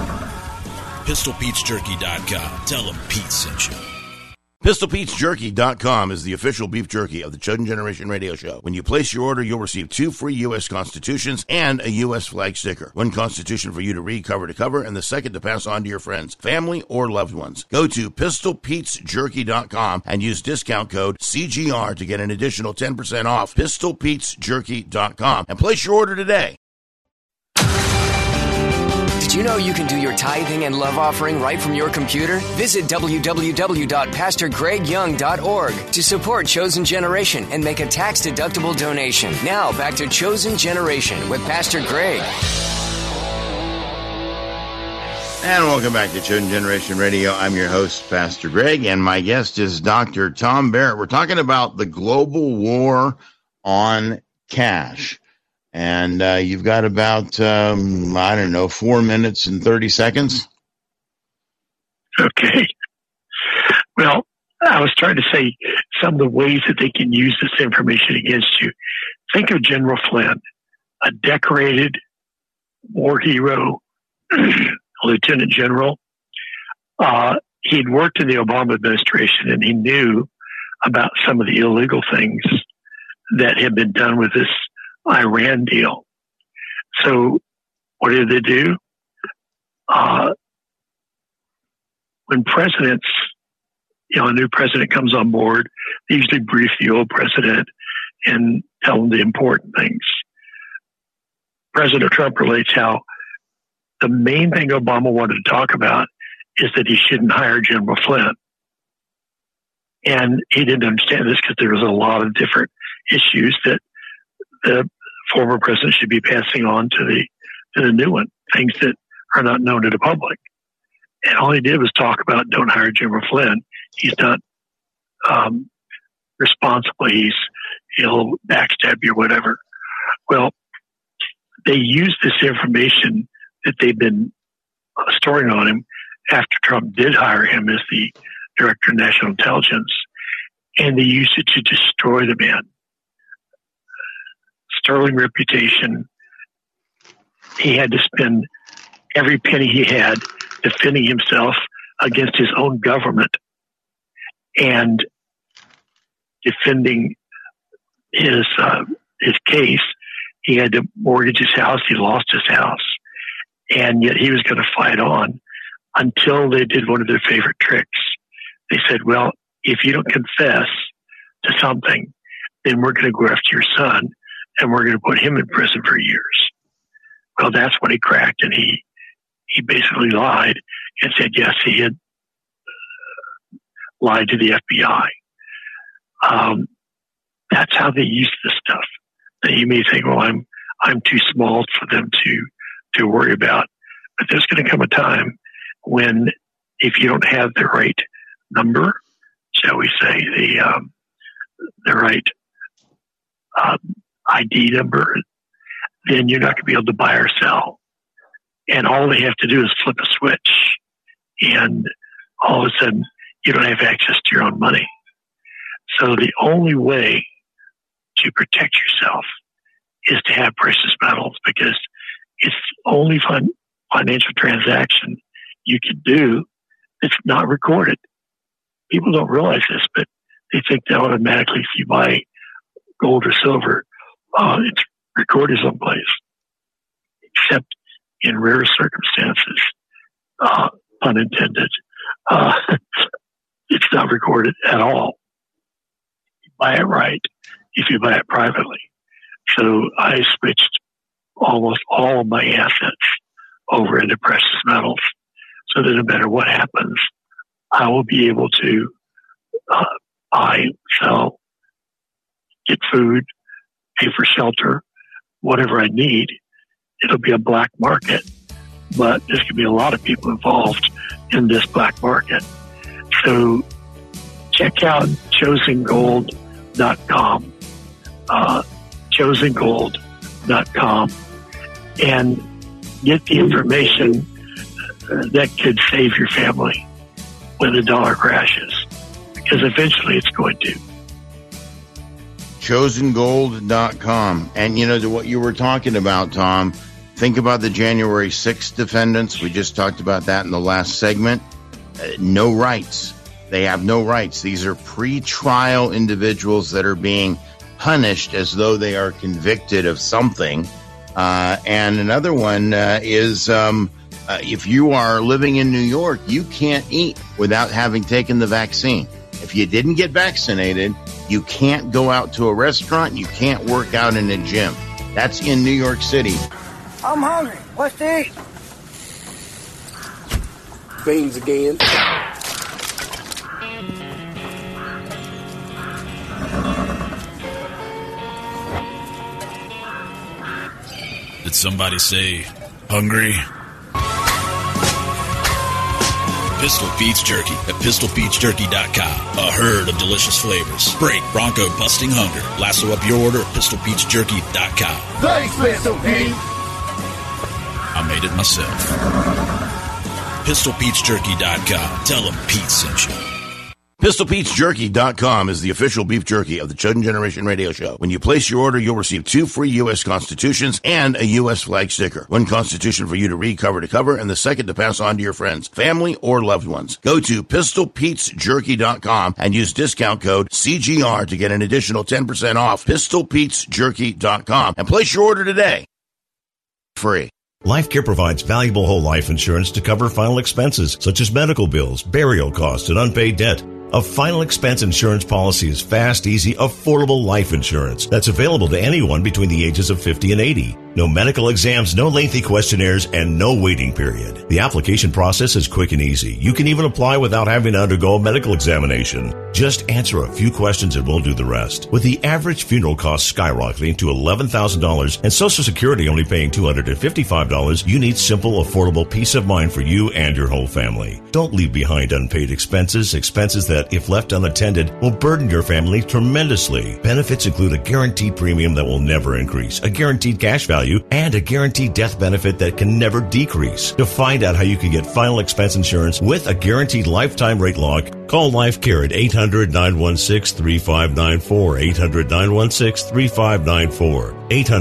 pistolpeachjerky.com. Tell them Pete sent you. PistolPete'sJerky.com is the official beef jerky of the Chosen Generation Radio Show. When you place your order, you'll receive 2 free U.S. Constitutions and a U.S. flag sticker. 1 Constitution for you to read cover to cover, and the second to pass on to your friends, family, or loved ones. Go to PistolPete'sJerky.com and use discount code CGR to get an additional 10% off. PistolPete'sJerky.com and place your order today. Did you know you can do your tithing and love offering right from your computer? Visit www.pastorgregyoung.org to support Chosen Generation and make a tax-deductible donation. Now, back to Chosen Generation with Pastor Greg. And welcome back to Chosen Generation Radio. I'm your host, Pastor Greg, and my guest is Dr. Tom Barrett. We're talking about the global war on cash. And you've got about, 4 minutes and 30 seconds. Okay. Well, I was trying to say some of the ways that they can use this information against you. Think of General Flynn, a decorated war hero, lieutenant general. He'd worked in the Obama administration, and he knew about some of the illegal things that had been done with this Iran deal. So what did they do? When presidents, a new president comes on board, they usually brief the old president and tell them the important things. President Trump relates how the main thing Obama wanted to talk about is that he shouldn't hire General Flynn. And he didn't understand this because there was a lot of different issues that the former president should be passing on to the new one, things that are not known to the public. And all he did was talk about don't hire General Flynn. He's not responsible. He'll backstab you or whatever. Well, they used this information that they've been storing on him after Trump did hire him as the director of national intelligence, and they used it to destroy the man. Sterling reputation. He had to spend every penny he had defending himself against his own government and defending his case. He had to mortgage his house. He lost his house. And yet he was going to fight on until they did one of their favorite tricks. They said, well, if you don't confess to something, then we're going to go after your son and we're going to put him in prison for years. Well, that's when he cracked, and he basically lied and said, yes, he had lied to the FBI. That's how they use this stuff. Now, you may think, well, I'm too small for them to worry about. But there's going to come a time when, if you don't have the right number, shall we say, the right ID number, then you're not going to be able to buy or sell. And all they have to do is flip a switch, and all of a sudden you don't have access to your own money. So the only way to protect yourself is to have precious metals, because it's the only financial transaction you can do that's not recorded. People don't realize this, but they think that automatically if you buy gold or silver, it's recorded someplace. Except in rare circumstances, pun intended, it's not recorded at all. You buy it right if you buy it privately. So I switched almost all of my assets over into precious metals, so that no matter what happens, I will be able to buy, sell, get food, pay for shelter, whatever I need. It'll be a black market, but there's going to be a lot of people involved in this black market. So check out chosengold.com, chosengold.com, and get the information that could save your family when the dollar crashes, because eventually it's going to. chosengold.com. And, to what you were talking about, Tom, think about the January 6th defendants. We just talked about that in the last segment. No rights. They have no rights. These are pre-trial individuals that are being punished as though they are convicted of something. And another one is if you are living in New York, you can't eat without having taken the vaccine. If you didn't get vaccinated, you can't go out to a restaurant. You can't work out in a gym. That's in New York City. I'm hungry. What's to eat? veins again. Did somebody say hungry? Pistol Pete's Jerky at PistolPete'sJerky.com. A herd of delicious flavors. Break bronco busting hunger. Lasso up your order at PistolPete'sJerky.com. Thanks, Pistol Pete. I made it myself. PistolPete'sJerky.com. Tell them Pete sent you. PistolPete'sJerky.com is the official beef jerky of the Chosen Generation Radio Show. When you place your order, you'll receive 2 free U.S. Constitutions and a U.S. flag sticker. 1 Constitution for you to read cover to cover, and the second to pass on to your friends, family, or loved ones. Go to PistolPete'sJerky.com and use discount code CGR to get an additional 10% off. PistolPete'sJerky.com and place your order today. Free. LifeCare provides valuable whole life insurance to cover final expenses such as medical bills, burial costs, and unpaid debt. A final expense insurance policy is fast, easy, affordable life insurance that's available to anyone between the ages of 50 and 80. No medical exams, no lengthy questionnaires, and no waiting period. The application process is quick and easy. You can even apply without having to undergo a medical examination. Just answer a few questions and we'll do the rest. With the average funeral cost skyrocketing to $11,000 and Social Security only paying $255, you need simple, affordable peace of mind for you and your whole family. Don't leave behind unpaid expenses that, if left unattended, will burden your family tremendously. Benefits include a guaranteed premium that will never increase, a guaranteed cash value, and a guaranteed death benefit that can never decrease. To find out how you can get final expense insurance with a guaranteed lifetime rate lock, call LifeCare at 800-916-3594, 800-916-3594,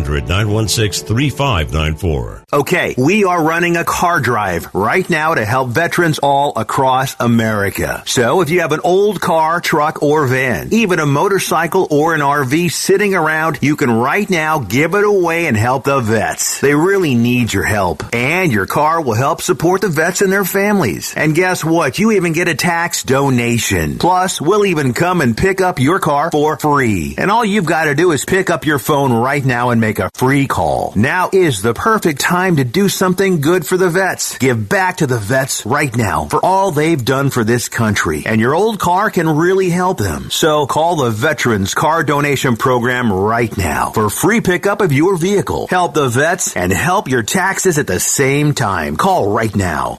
800-916-3594. Okay, we are running a car drive right now to help veterans all across America. So if you have an old car, truck, or van, even a motorcycle or an RV sitting around, you can right now give it away and help the vets. They really need your help. And your car will help support the vets and their families. And guess what? You even get a tax donation. Plus, we'll even come and pick up your car for free. And all you've got to do is pick up your phone right now and make a free call. Now is the perfect time to do something good for the vets. Give back to the vets right now for all they've done for this country. And your old car can really help them. So call the Veterans Car Donation Program right now for free pickup of your vehicle. Help the vets and help your taxes at the same time. Call right now.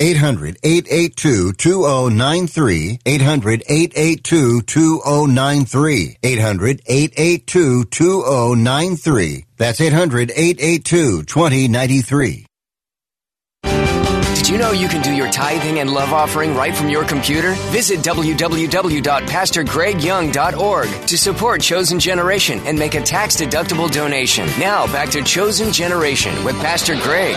800-882-2093. 800-882-2093. 800-882-2093. That's 800-882-2093. Did you know you can do your tithing and love offering right from your computer? Visit www.pastorgregyoung.org to support Chosen Generation and make a tax-deductible donation. Now, back to Chosen Generation with Pastor Greg.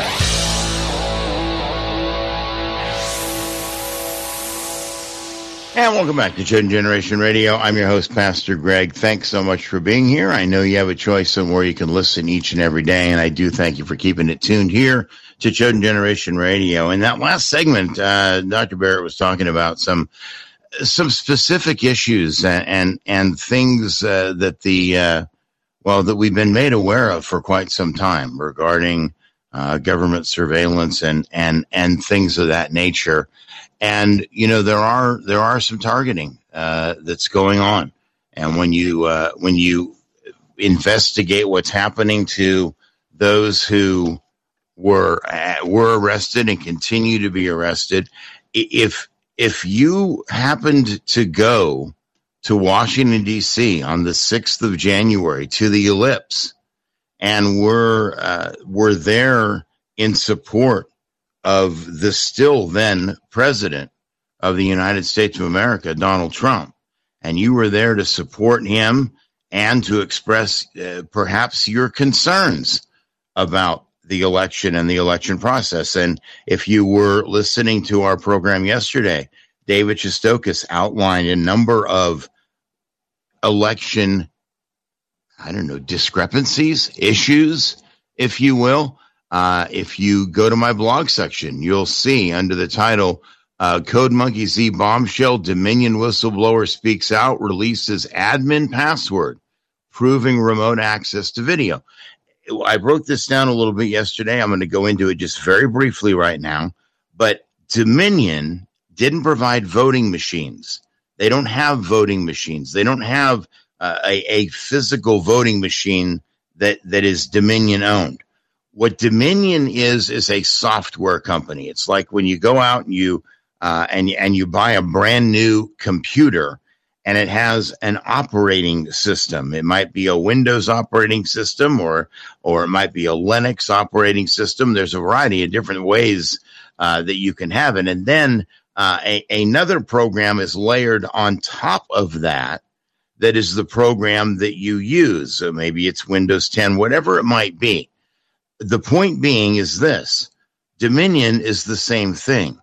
And welcome back to Chosen Generation Radio. I'm your host, Pastor Greg. Thanks so much for being here. I know you have a choice of where you can listen each and every day, and I do thank you for keeping it tuned here to Chosen Generation Radio. In that last segment, Dr. Barrett was talking about some specific issues and things that that we've been made aware of for quite some time regarding government surveillance and things of that nature. And, you know, there are some targeting that's going on. And when you investigate what's happening to those who were arrested and continue to be arrested, if you happened to go to Washington, D.C. on the 6th of January to the Ellipse and were there in support of the still then president of the United States of America, Donald Trump, and you were there to support him and to express perhaps your concerns about the election and the election process. And if you were listening to our program yesterday, David Shestokas outlined a number of election, discrepancies, issues, if you will. If you go to my blog section, you'll see under the title, Code Monkey Z Bombshell, Dominion Whistleblower Speaks Out, Releases Admin Password, Proving Remote Access to Video. I broke this down a little bit yesterday. I'm going to go into it just very briefly right now. But Dominion didn't provide voting machines. They don't have voting machines. They don't have a physical voting machine that is Dominion owned. What Dominion is a software company. It's like when you go out and you buy a brand new computer, and it has an operating system. It might be a Windows operating system, or it might be a Linux operating system. There's a variety of different ways that you can have it. And then another program is layered on top of that is the program that you use. So maybe it's Windows 10, whatever it might be. The point being is this: Dominion is the same thing.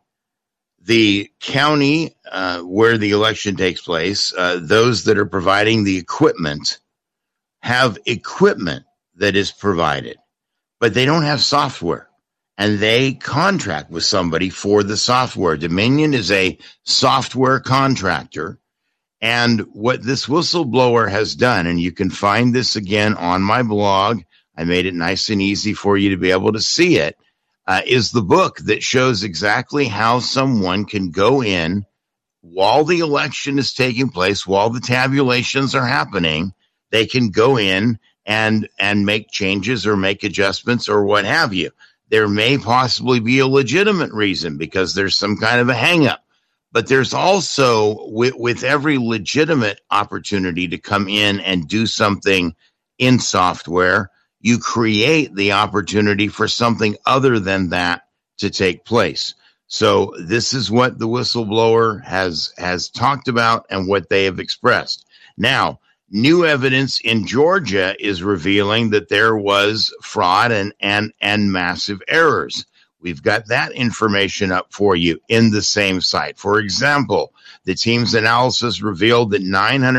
The county where the election takes place, those that are providing the equipment have equipment that is provided, but they don't have software, and they contract with somebody for the software. Dominion is a software contractor, and what this whistleblower has done, and you can find this again on my blog, I made it nice and easy for you to be able to see it, is the book that shows exactly how someone can go in while the election is taking place, while the tabulations are happening. They can go in and make changes or make adjustments or what have you. There may possibly be a legitimate reason because there's some kind of a hang-up. But there's also, with every legitimate opportunity to come in and do something in software, you create the opportunity for something other than that to take place. So this is what the whistleblower has talked about and what they have expressed. Now, new evidence in Georgia is revealing that there was fraud and massive errors. We've got that information up for you in the same site. For example, the team's analysis revealed that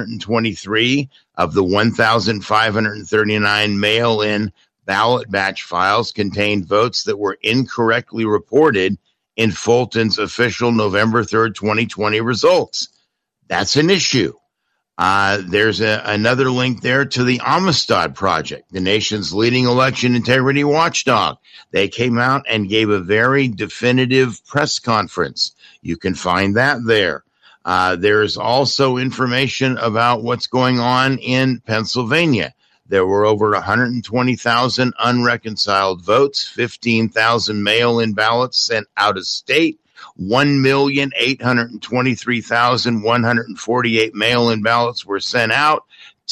923 of the 1,539 mail-in ballot batch files contained votes that were incorrectly reported in Fulton's official November 3rd, 2020 results. That's an issue. There's another link there to the Amistad Project, the nation's leading election integrity watchdog. They came out and gave a very definitive press conference. You can find that there. There's also information about what's going on in Pennsylvania. There were over 120,000 unreconciled votes, 15,000 mail-in ballots sent out of state, 1,823,148 mail-in ballots were sent out,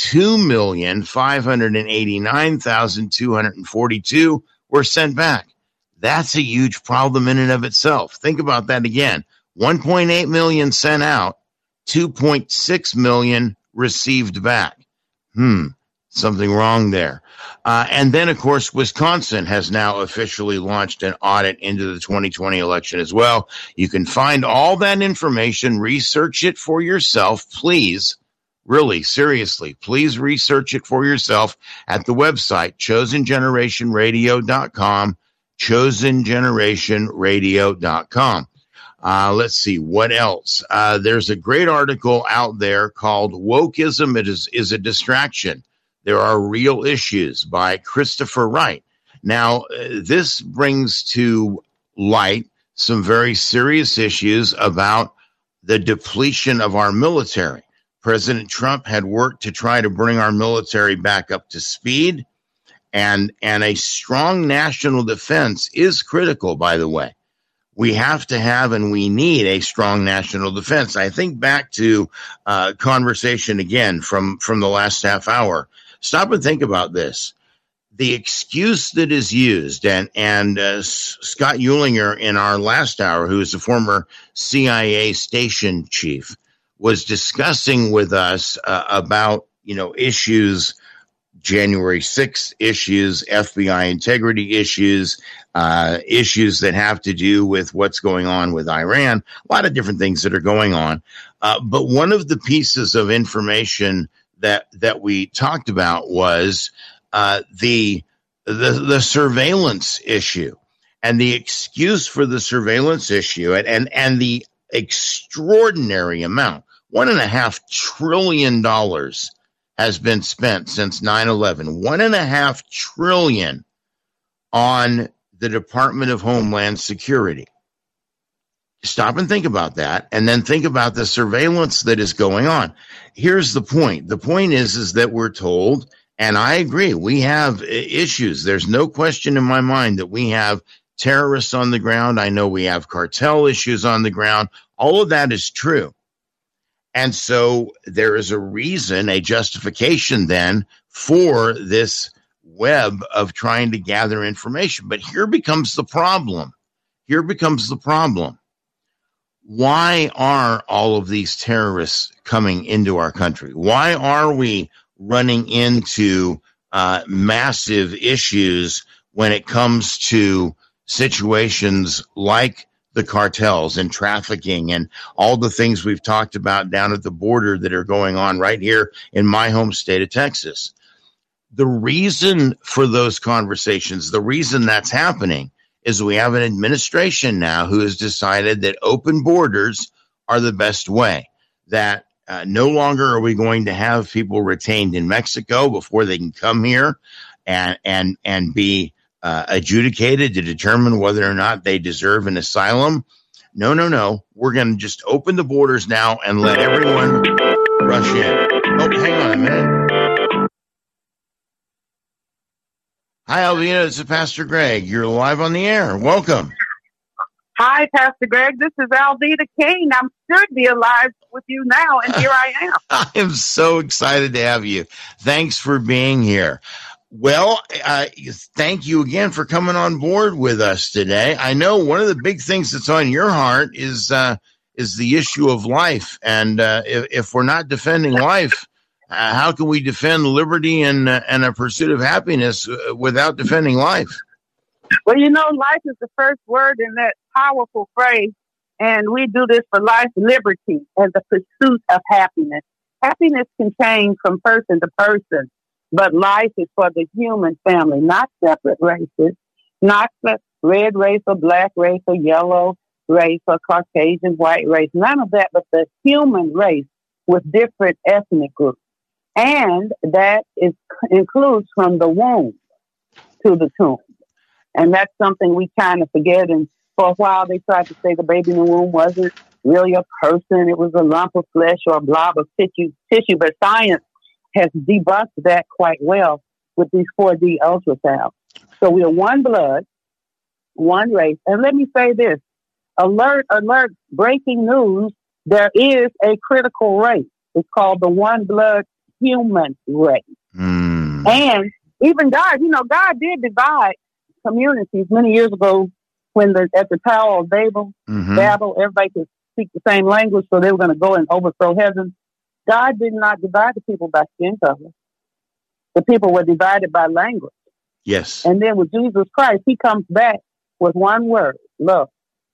2,589,242 were sent back. That's a huge problem in and of itself. Think about that again. 1.8 million sent out, 2.6 million received back. Something wrong there. And then, of course, Wisconsin has now officially launched an audit into the 2020 election as well. You can find all that information, research it for yourself, please. Really, seriously, please research it for yourself at the website, chosengenerationradio.com, chosengenerationradio.com. Let's see, what else? There's a great article out there called Wokeism is a Distraction. There are real issues by Christopher Wright. Now, this brings to light some very serious issues about the depletion of our military. President Trump had worked to try to bring our military back up to speed, and a strong national defense is critical, by the way. We have to have and we need a strong national defense. I think back to conversation again from the last half hour. Stop and think about this. The excuse that is used, and Scott Eulinger in our last hour, who is a former CIA station chief, was discussing with us about, issues, January 6th issues, FBI integrity issues, issues that have to do with what's going on with Iran, a lot of different things that are going on. But one of the pieces of information that we talked about was the surveillance issue, and the excuse for the surveillance issue and the extraordinary amount. $1.5 trillion has been spent since 9/11. $1.5 trillion on the Department of Homeland Security. Stop and think about that, and then think about the surveillance that is going on. Here's the point. The point is that we're told, and I agree, we have issues. There's no question in my mind that we have terrorists on the ground. I know we have cartel issues on the ground. All of that is true. And so there is a reason, a justification then for this web of trying to gather information. But here becomes the problem. Why are all of these terrorists coming into our country? Why are we running into massive issues when it comes to situations like the cartels and trafficking and all the things we've talked about down at the border that are going on right here in my home state of Texas? The reason for those conversations, the reason that's happening, is we have an administration now who has decided that open borders are the best way, that no longer are we going to have people retained in Mexico before they can come here and be adjudicated to determine whether or not they deserve an asylum. No. We're going to just open the borders now and let everyone rush in. Oh, hang on a minute. Hi, Alvina. This is Pastor Greg. You're live on the air. Welcome. Hi, Pastor Greg. This is Alvina King. I'm sure to be alive with you now, and here I am. I am so excited to have you. Thanks for being here. Well, thank you again for coming on board with us today. I know one of the big things that's on your heart is the issue of life. And if we're not defending life, how can we defend liberty and a pursuit of happiness without defending life? Well, life is the first word in that powerful phrase, and we do this for life, liberty, and the pursuit of happiness. Happiness can change from person to person, but life is for the human family, not separate races, not the red race or black race or yellow race or Caucasian white race, none of that, but the human race with different ethnic groups. And that includes from the womb to the tomb. And that's something we kind of forget. And for a while, they tried to say the baby in the womb wasn't really a person. It was a lump of flesh or a blob of tissue. But science has debunked that quite well with these 4D ultrasounds. So we are one blood, one race. And let me say this, alert, breaking news, there is a critical race. It's called the one blood human race. And even God, God did divide communities many years ago when at the Tower of Babel, everybody could speak the same language, so they were going to go and overthrow heaven. God did not divide the people by skin color. The people were divided by language. Yes. And then with Jesus Christ, he comes back with one word, love.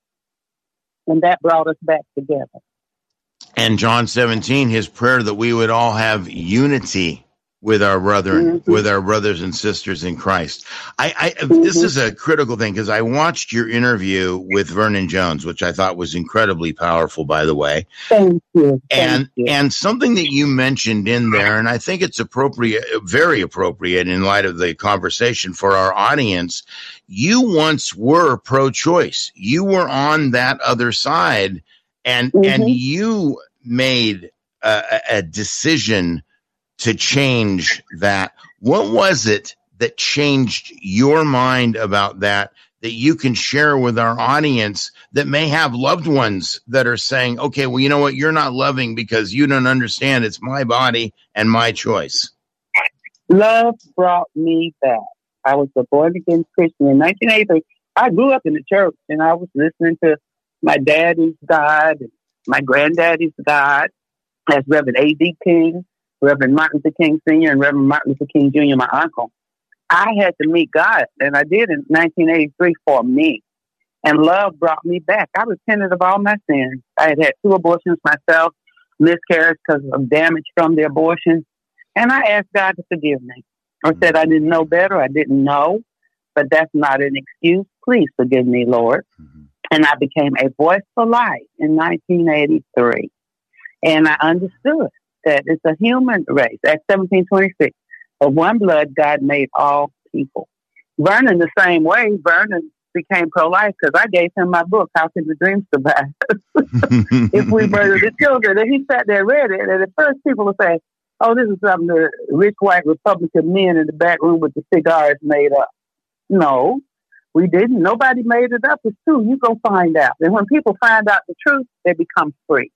And that brought us back together. And John 17, his prayer that we would all have unity with our brethren, with our brothers and sisters in Christ. This is a critical thing because I watched your interview with Vernon Jones, which I thought was incredibly powerful, by the way. Thank you. And something that you mentioned in there, and I think it's appropriate, very appropriate in light of the conversation for our audience. You once were pro-choice. You were on that other side, and you made a decision to change that. What was it that changed your mind about that you can share with our audience that may have loved ones that are saying, okay, well, you know what? You're not loving because you don't understand. It's my body and my choice. Love brought me back. I was a born-again Christian in 1983. I grew up in the church, and I was listening to my daddy's God, and my granddaddy's God, as Reverend A.D. King, Reverend Martin Luther King Sr. and Reverend Martin Luther King Jr., my uncle. I had to meet God, and I did in 1983 for me. And love brought me back. I repented of all my sins. I had 2 abortions myself, miscarriage because of damage from the abortion. And I asked God to forgive me. I said I didn't know better. I didn't know, but that's not an excuse. Please forgive me, Lord. And I became a voice for life in 1983. And I understood that it's a human race. Acts 17:26. Of one blood, God made all people. Vernon the same way. Vernon became pro-life because I gave him my book, How Can the Dream Survive? If We Murder the Children. And he sat there and read it. And at first people would say, oh, this is something the rich white Republican men in the back room with the cigars made up. No, we didn't. Nobody made it up. It's true. You go find out. And when people find out the truth, they become free.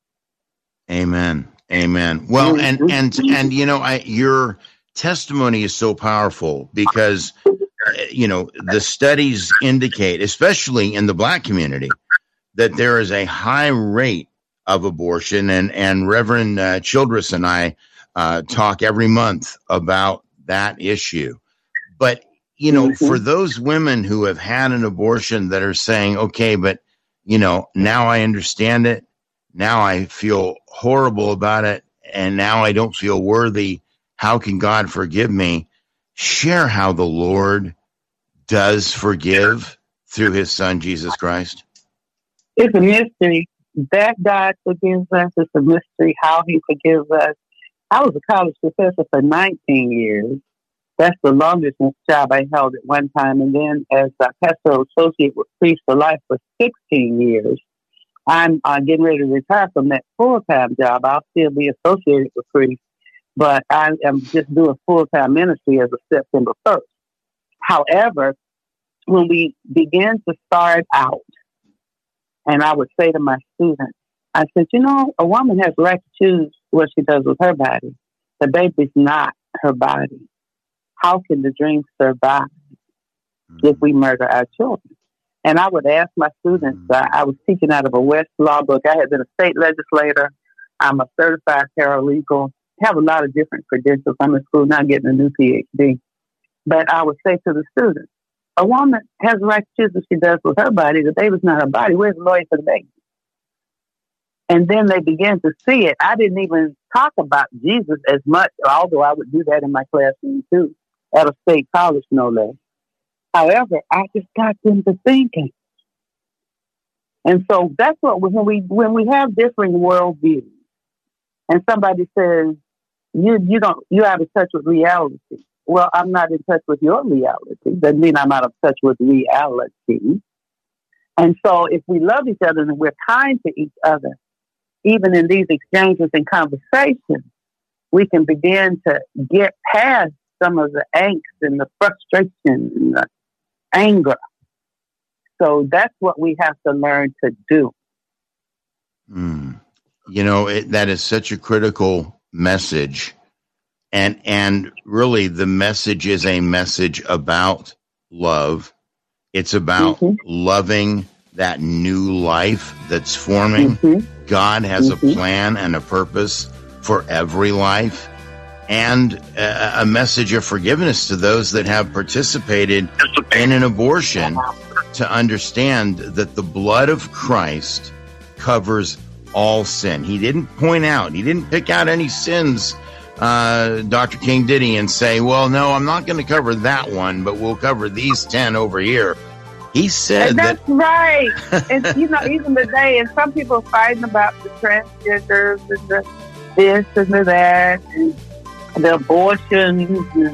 Amen. Amen. Well, and you know, your testimony is so powerful because, you know, the studies indicate, especially in the Black community, that there is a high rate of abortion. And Reverend Childress and I talk every month about that issue. But, you know, for those women who have had an abortion that are saying, okay, but, you know, now I understand it. Now I feel horrible about it, and now I don't feel worthy. How can God forgive me? Share how the Lord does forgive through his son, Jesus Christ. It's a mystery that God forgives us. It's a mystery how he forgives us. I was a college professor for 19 years. That's the longest job I held at one time. And then as a pastoral associate with Priest for Life for 16 years. I'm getting ready to retire from that full-time job. I'll still be associated with Priest, but I am just doing full-time ministry as of September 1st. However, when we began to start out, and I would say to my students, I said, you know, a woman has the right to choose what she does with her body. The baby's not her body. How can the dream survive if we murder our children? And I would ask my students, I was teaching out of a West Law book. I had been a state legislator. I'm a certified paralegal. Have a lot of different credentials. I'm in school now getting a new PhD. But I would say to the students, a woman has the right to choose what she does with her body. The baby's not her body. Where's the lawyer for the baby? And then they began to see it. I didn't even talk about Jesus as much, although I would do that in my classroom too, at a state college, no less. However, I just got them to thinking. And so that's what, when we have differing worldviews and somebody says, you're out of touch with reality. Well, I'm not in touch with your reality. Doesn't mean I'm out of touch with reality. And so if we love each other and we're kind to each other, even in these exchanges and conversations, we can begin to get past some of the angst and the frustration and the anger. So that's what we have to learn to do. You know, that is such a critical message. And really the message is a message about love. It's about loving that new life that's forming. God has a plan and a purpose for every life. And a message of forgiveness to those that have participated in an abortion, to understand that the blood of Christ covers all sin. He didn't pick out any sins, Dr. King Diddy, and say, well, no, I'm not going to cover that one, but we'll cover these 10 over here. He said that's right. And, you know, even today, and some people are fighting about the transgenders and the this and the that, and the abortions,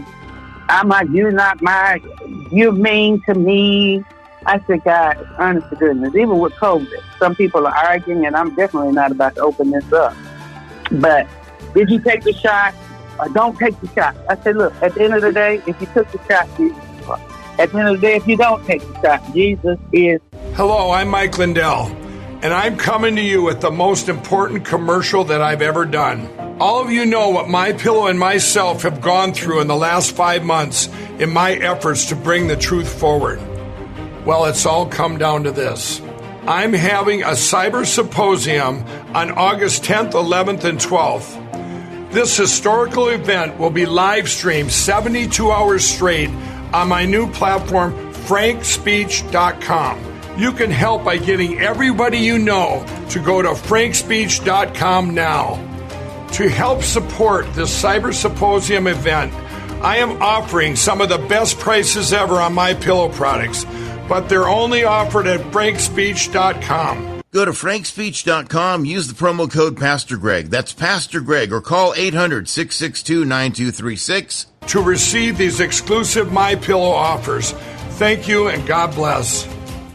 and you're mean to me. I said, God, honest to goodness, even with COVID, some people are arguing, and I'm definitely not about to open this up. But did you take the shot or don't take the shot? I said, look, at the end of the day, if you took the shot, Jesus is Lord. At the end of the day, if you don't take the shot, Jesus is. Hello, I'm Mike Lindell, and I'm coming to you with the most important commercial that I've ever done. All of you know what MyPillow and myself have gone through in the last 5 months in my efforts to bring the truth forward. Well, it's all come down to this. I'm having a cyber symposium on August 10th, 11th, and 12th. This historical event will be live streamed 72 hours straight on my new platform, frankspeech.com. You can help by getting everybody you know to go to frankspeech.com now. To help support this Cyber Symposium event, I am offering some of the best prices ever on MyPillow products, but they're only offered at frankspeech.com. Go to frankspeech.com, use the promo code Pastor Greg. That's Pastor Greg, or call 800-662-9236. To receive these exclusive MyPillow offers, Thank you, and God bless.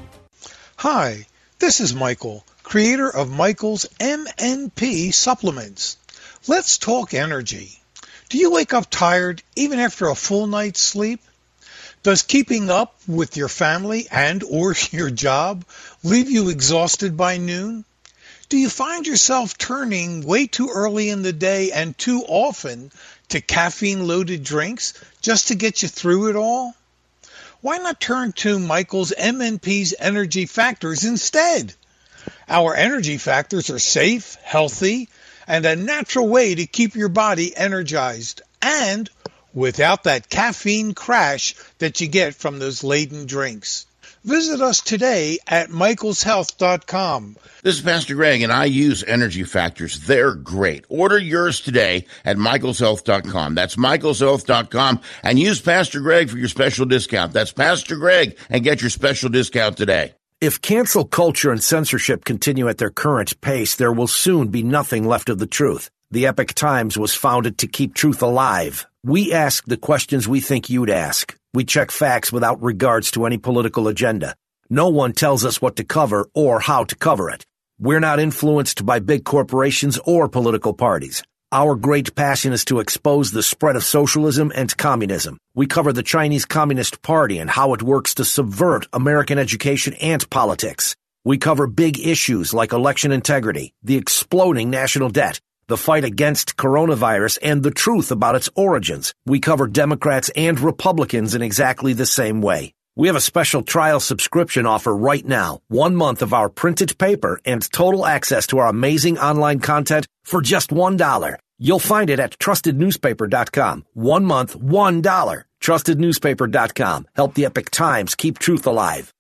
Hi, this is Michael, creator of Michael's MNP Supplements. Let's talk energy. Do you wake up tired even after a full night's sleep? Does keeping up with your family and or your job leave you exhausted by noon? Do you find yourself turning way too early in the day and too often to caffeine-loaded drinks just to get you through it all? Why not turn to Michael's MNP's Energy Factors instead? Our Energy Factors are safe, healthy, and a natural way to keep your body energized and without that caffeine crash that you get from those laden drinks. Visit us today at michaelshealth.com. This is Pastor Greg, and I use Energy Factors. They're great. Order yours today at michaelshealth.com. That's michaelshealth.com, and use Pastor Greg for your special discount. That's Pastor Greg, and get your special discount today. If cancel culture and censorship continue at their current pace, there will soon be nothing left of the truth. The Epic Times was founded to keep truth alive. We ask the questions we think you'd ask. We check facts without regards to any political agenda. No one tells us what to cover or how to cover it. We're not influenced by big corporations or political parties. Our great passion is to expose the spread of socialism and communism. We cover the Chinese Communist Party and how it works to subvert American education and politics. We cover big issues like election integrity, the exploding national debt, the fight against coronavirus, and the truth about its origins. We cover Democrats and Republicans in exactly the same way. We have a special trial subscription offer right now. 1 month of our printed paper and total access to our amazing online content for just $1. You'll find it at trustednewspaper.com. 1 month, $1. Trustednewspaper.com. Help the Epic Times keep truth alive.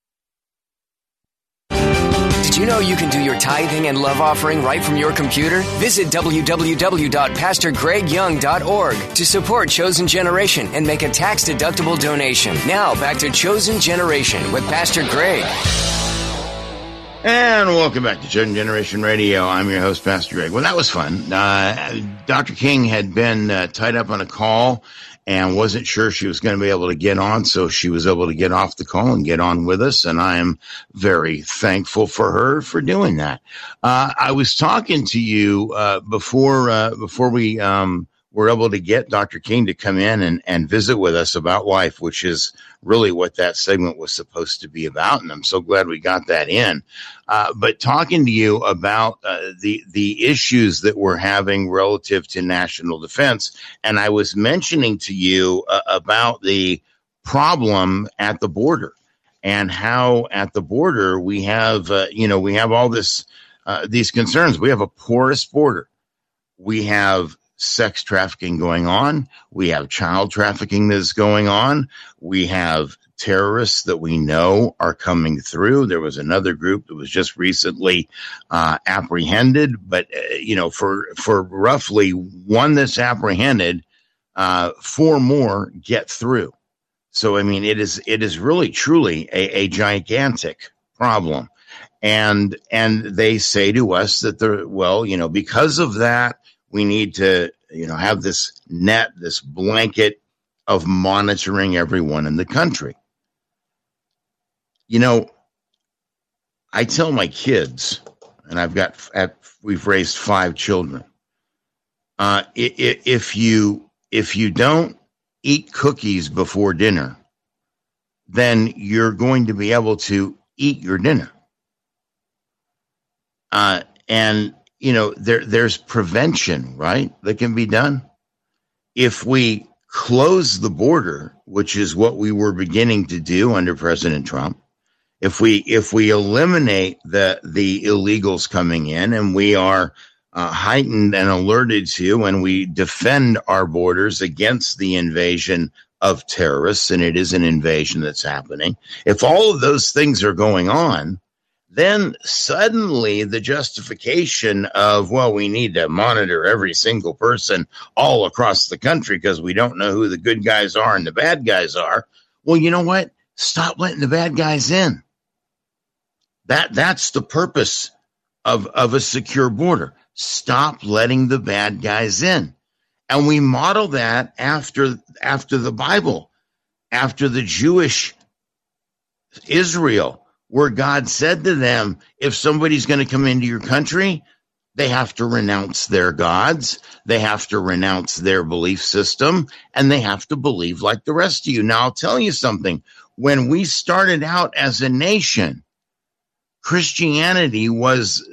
Did you know you can do your tithing and love offering right from your computer? Visit www.pastorgregyoung.org to support Chosen Generation and make a tax-deductible donation. Now, back to Chosen Generation with Pastor Greg. And welcome back to Chosen Generation Radio. I'm your host, Pastor Greg. Well, that was fun. Dr. King had been tied up on a call and wasn't sure she was going to be able to get on, so she was able to get off the call and get on with us, and I am very thankful for her for doing that. I was talking to you before we were able to get Dr. King to come in and visit with us about life, which is really what that segment was supposed to be about, and I'm so glad we got that in. But talking to you about the issues that we're having relative to national defense, and I was mentioning to you about the problem at the border and how at the border we have all these concerns. We have a porous border. We have sex trafficking going on. We have child trafficking that's going on. We have terrorists that we know are coming through. There was another group that was just recently apprehended, but for roughly one that's apprehended, 4 more get through. So I mean, it is really truly a gigantic problem, and they say to us that because of that, we need to, have this net, this blanket of monitoring everyone in the country. I tell my kids, and we've raised 5 children. If you don't eat cookies before dinner, then you're going to be able to eat your dinner. There's prevention, right, that can be done. If we close the border, which is what we were beginning to do under President Trump, if we eliminate the illegals coming in, and we are heightened and alerted to, and we defend our borders against the invasion of terrorists, and it is an invasion that's happening. If all of those things are going on, then suddenly the justification of, we need to monitor every single person all across the country because we don't know who the good guys are and the bad guys are. Well, you know what? Stop letting the bad guys in. That's the purpose of a secure border. Stop letting the bad guys in. And we model that after the Bible, after the Jewish Israel, where God said to them, if somebody's going to come into your country, they have to renounce their gods, they have to renounce their belief system, and they have to believe like the rest of you. Now, I'll tell you something. When we started out as a nation, Christianity was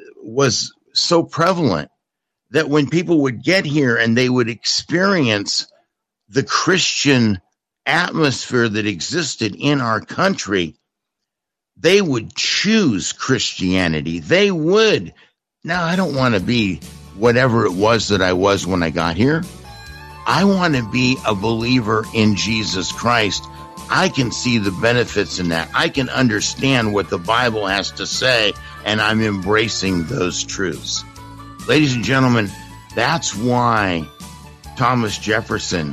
so prevalent that when people would get here and they would experience the Christian atmosphere that existed in our country, they would choose Christianity. They would. Now, I don't want to be whatever it was that I was when I got here. I want to be a believer in Jesus Christ. I can see the benefits in that. I can understand what the Bible has to say, and I'm embracing those truths. Ladies and gentlemen, that's why Thomas Jefferson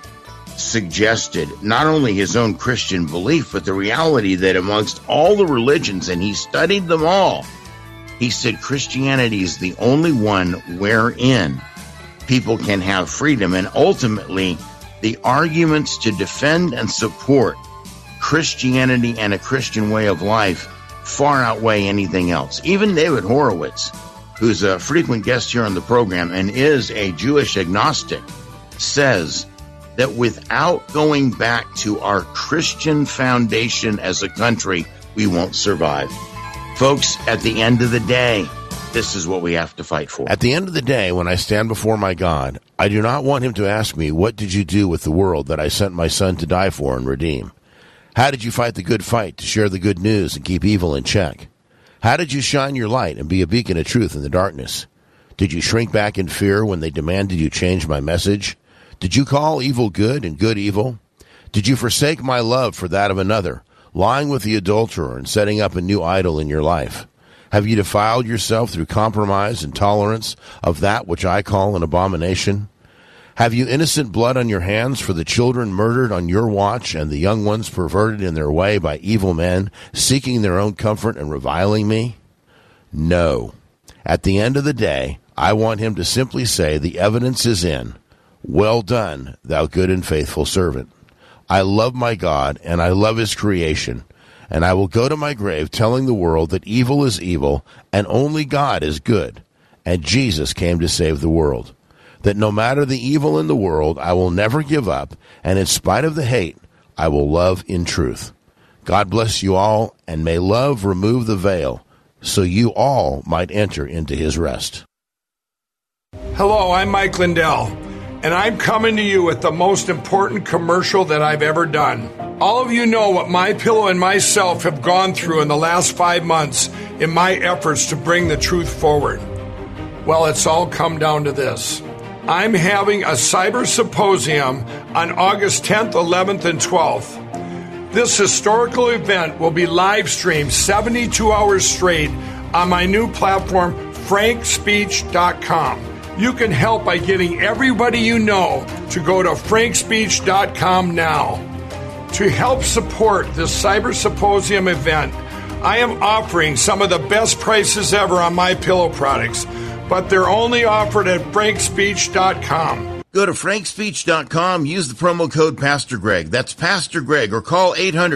suggested not only his own Christian belief, but the reality that amongst all the religions, and he studied them all, he said Christianity is the only one wherein people can have freedom. And ultimately, the arguments to defend and support Christianity and a Christian way of life far outweigh anything else. Even David Horowitz, who's a frequent guest here on the program and is a Jewish agnostic, says that without going back to our Christian foundation as a country, we won't survive. Folks, at the end of the day, this is what we have to fight for. At the end of the day, when I stand before my God, I do not want him to ask me, what did you do with the world that I sent my son to die for and redeem? How did you fight the good fight to share the good news and keep evil in check? How did you shine your light and be a beacon of truth in the darkness? Did you shrink back in fear when they demanded you change my message? Did you call evil good and good evil? Did you forsake my love for that of another, lying with the adulterer and setting up a new idol in your life? Have you defiled yourself through compromise and tolerance of that which I call an abomination? Have you innocent blood on your hands for the children murdered on your watch and the young ones perverted in their way by evil men, seeking their own comfort and reviling me? No. At the end of the day, I want him to simply say the evidence is in. Well done, thou good and faithful servant. I love my God, and I love his creation, and I will go to my grave telling the world that evil is evil, and only God is good, and Jesus came to save the world. That no matter the evil in the world, I will never give up, and in spite of the hate, I will love in truth. God bless you all, and may love remove the veil, so you all might enter into his rest. Hello, I'm Mike Lindell, and I'm coming to you with the most important commercial that I've ever done. All of you know what MyPillow and myself have gone through in the last 5 months in my efforts to bring the truth forward. Well, it's all come down to this. I'm having a cyber symposium on August 10th, 11th, and 12th. This historical event will be live streamed 72 hours straight on my new platform, frankspeech.com. You can help by getting everybody you know to go to frankspeech.com now. To help support this Cyber Symposium event, I am offering some of the best prices ever on MyPillow products, but they're only offered at frankspeech.com. Go to frankspeech.com, use the promo code Pastor Greg. That's Pastor Greg, or call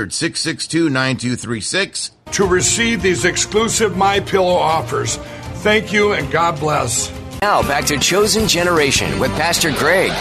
800-662-9236 to receive these exclusive MyPillow offers. Thank you, and God bless. Now back to Chosen Generation with Pastor Greg.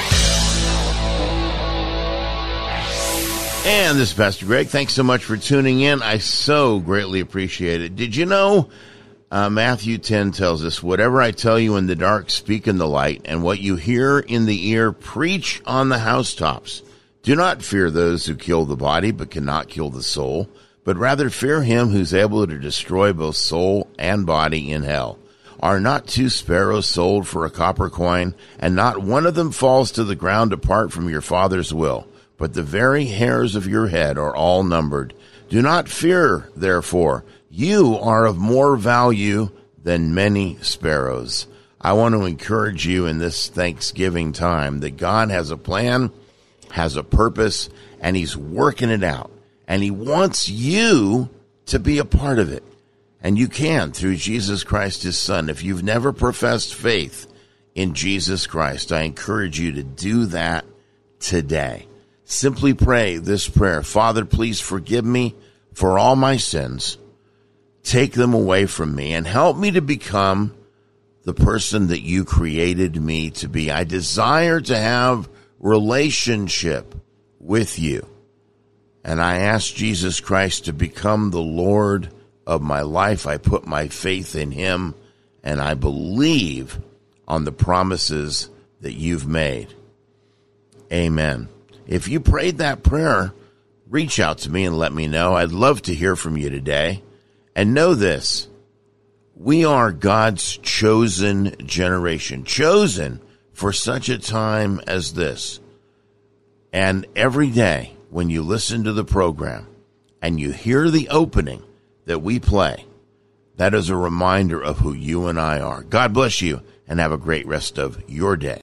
And this is Pastor Greg. Thanks so much for tuning in. I so greatly appreciate it. Did you know Matthew 10 tells us, whatever I tell you in the dark, speak in the light, and what you hear in the ear, preach on the housetops. Do not fear those who kill the body but cannot kill the soul, but rather fear him who's able to destroy both soul and body in hell. Are not 2 sparrows sold for a copper coin, and not one of them falls to the ground apart from your Father's will? But the very hairs of your head are all numbered. Do not fear, therefore. You are of more value than many sparrows. I want to encourage you in this Thanksgiving time that God has a plan, has a purpose, and he's working it out. And he wants you to be a part of it. And you can through Jesus Christ, his Son. If you've never professed faith in Jesus Christ, I encourage you to do that today. Simply pray this prayer. Father, please forgive me for all my sins. Take them away from me and help me to become the person that you created me to be. I desire to have relationship with you. And I ask Jesus Christ to become the Lord of my life. I put my faith in him, and I believe on the promises that you've made. Amen. If you prayed that prayer, reach out to me and let me know. I'd love to hear from you today. And know this, we are God's chosen generation, chosen for such a time as this. And every day when you listen to the program and you hear the opening that we play, that is a reminder of who you and I are. God bless you and have a great rest of your day.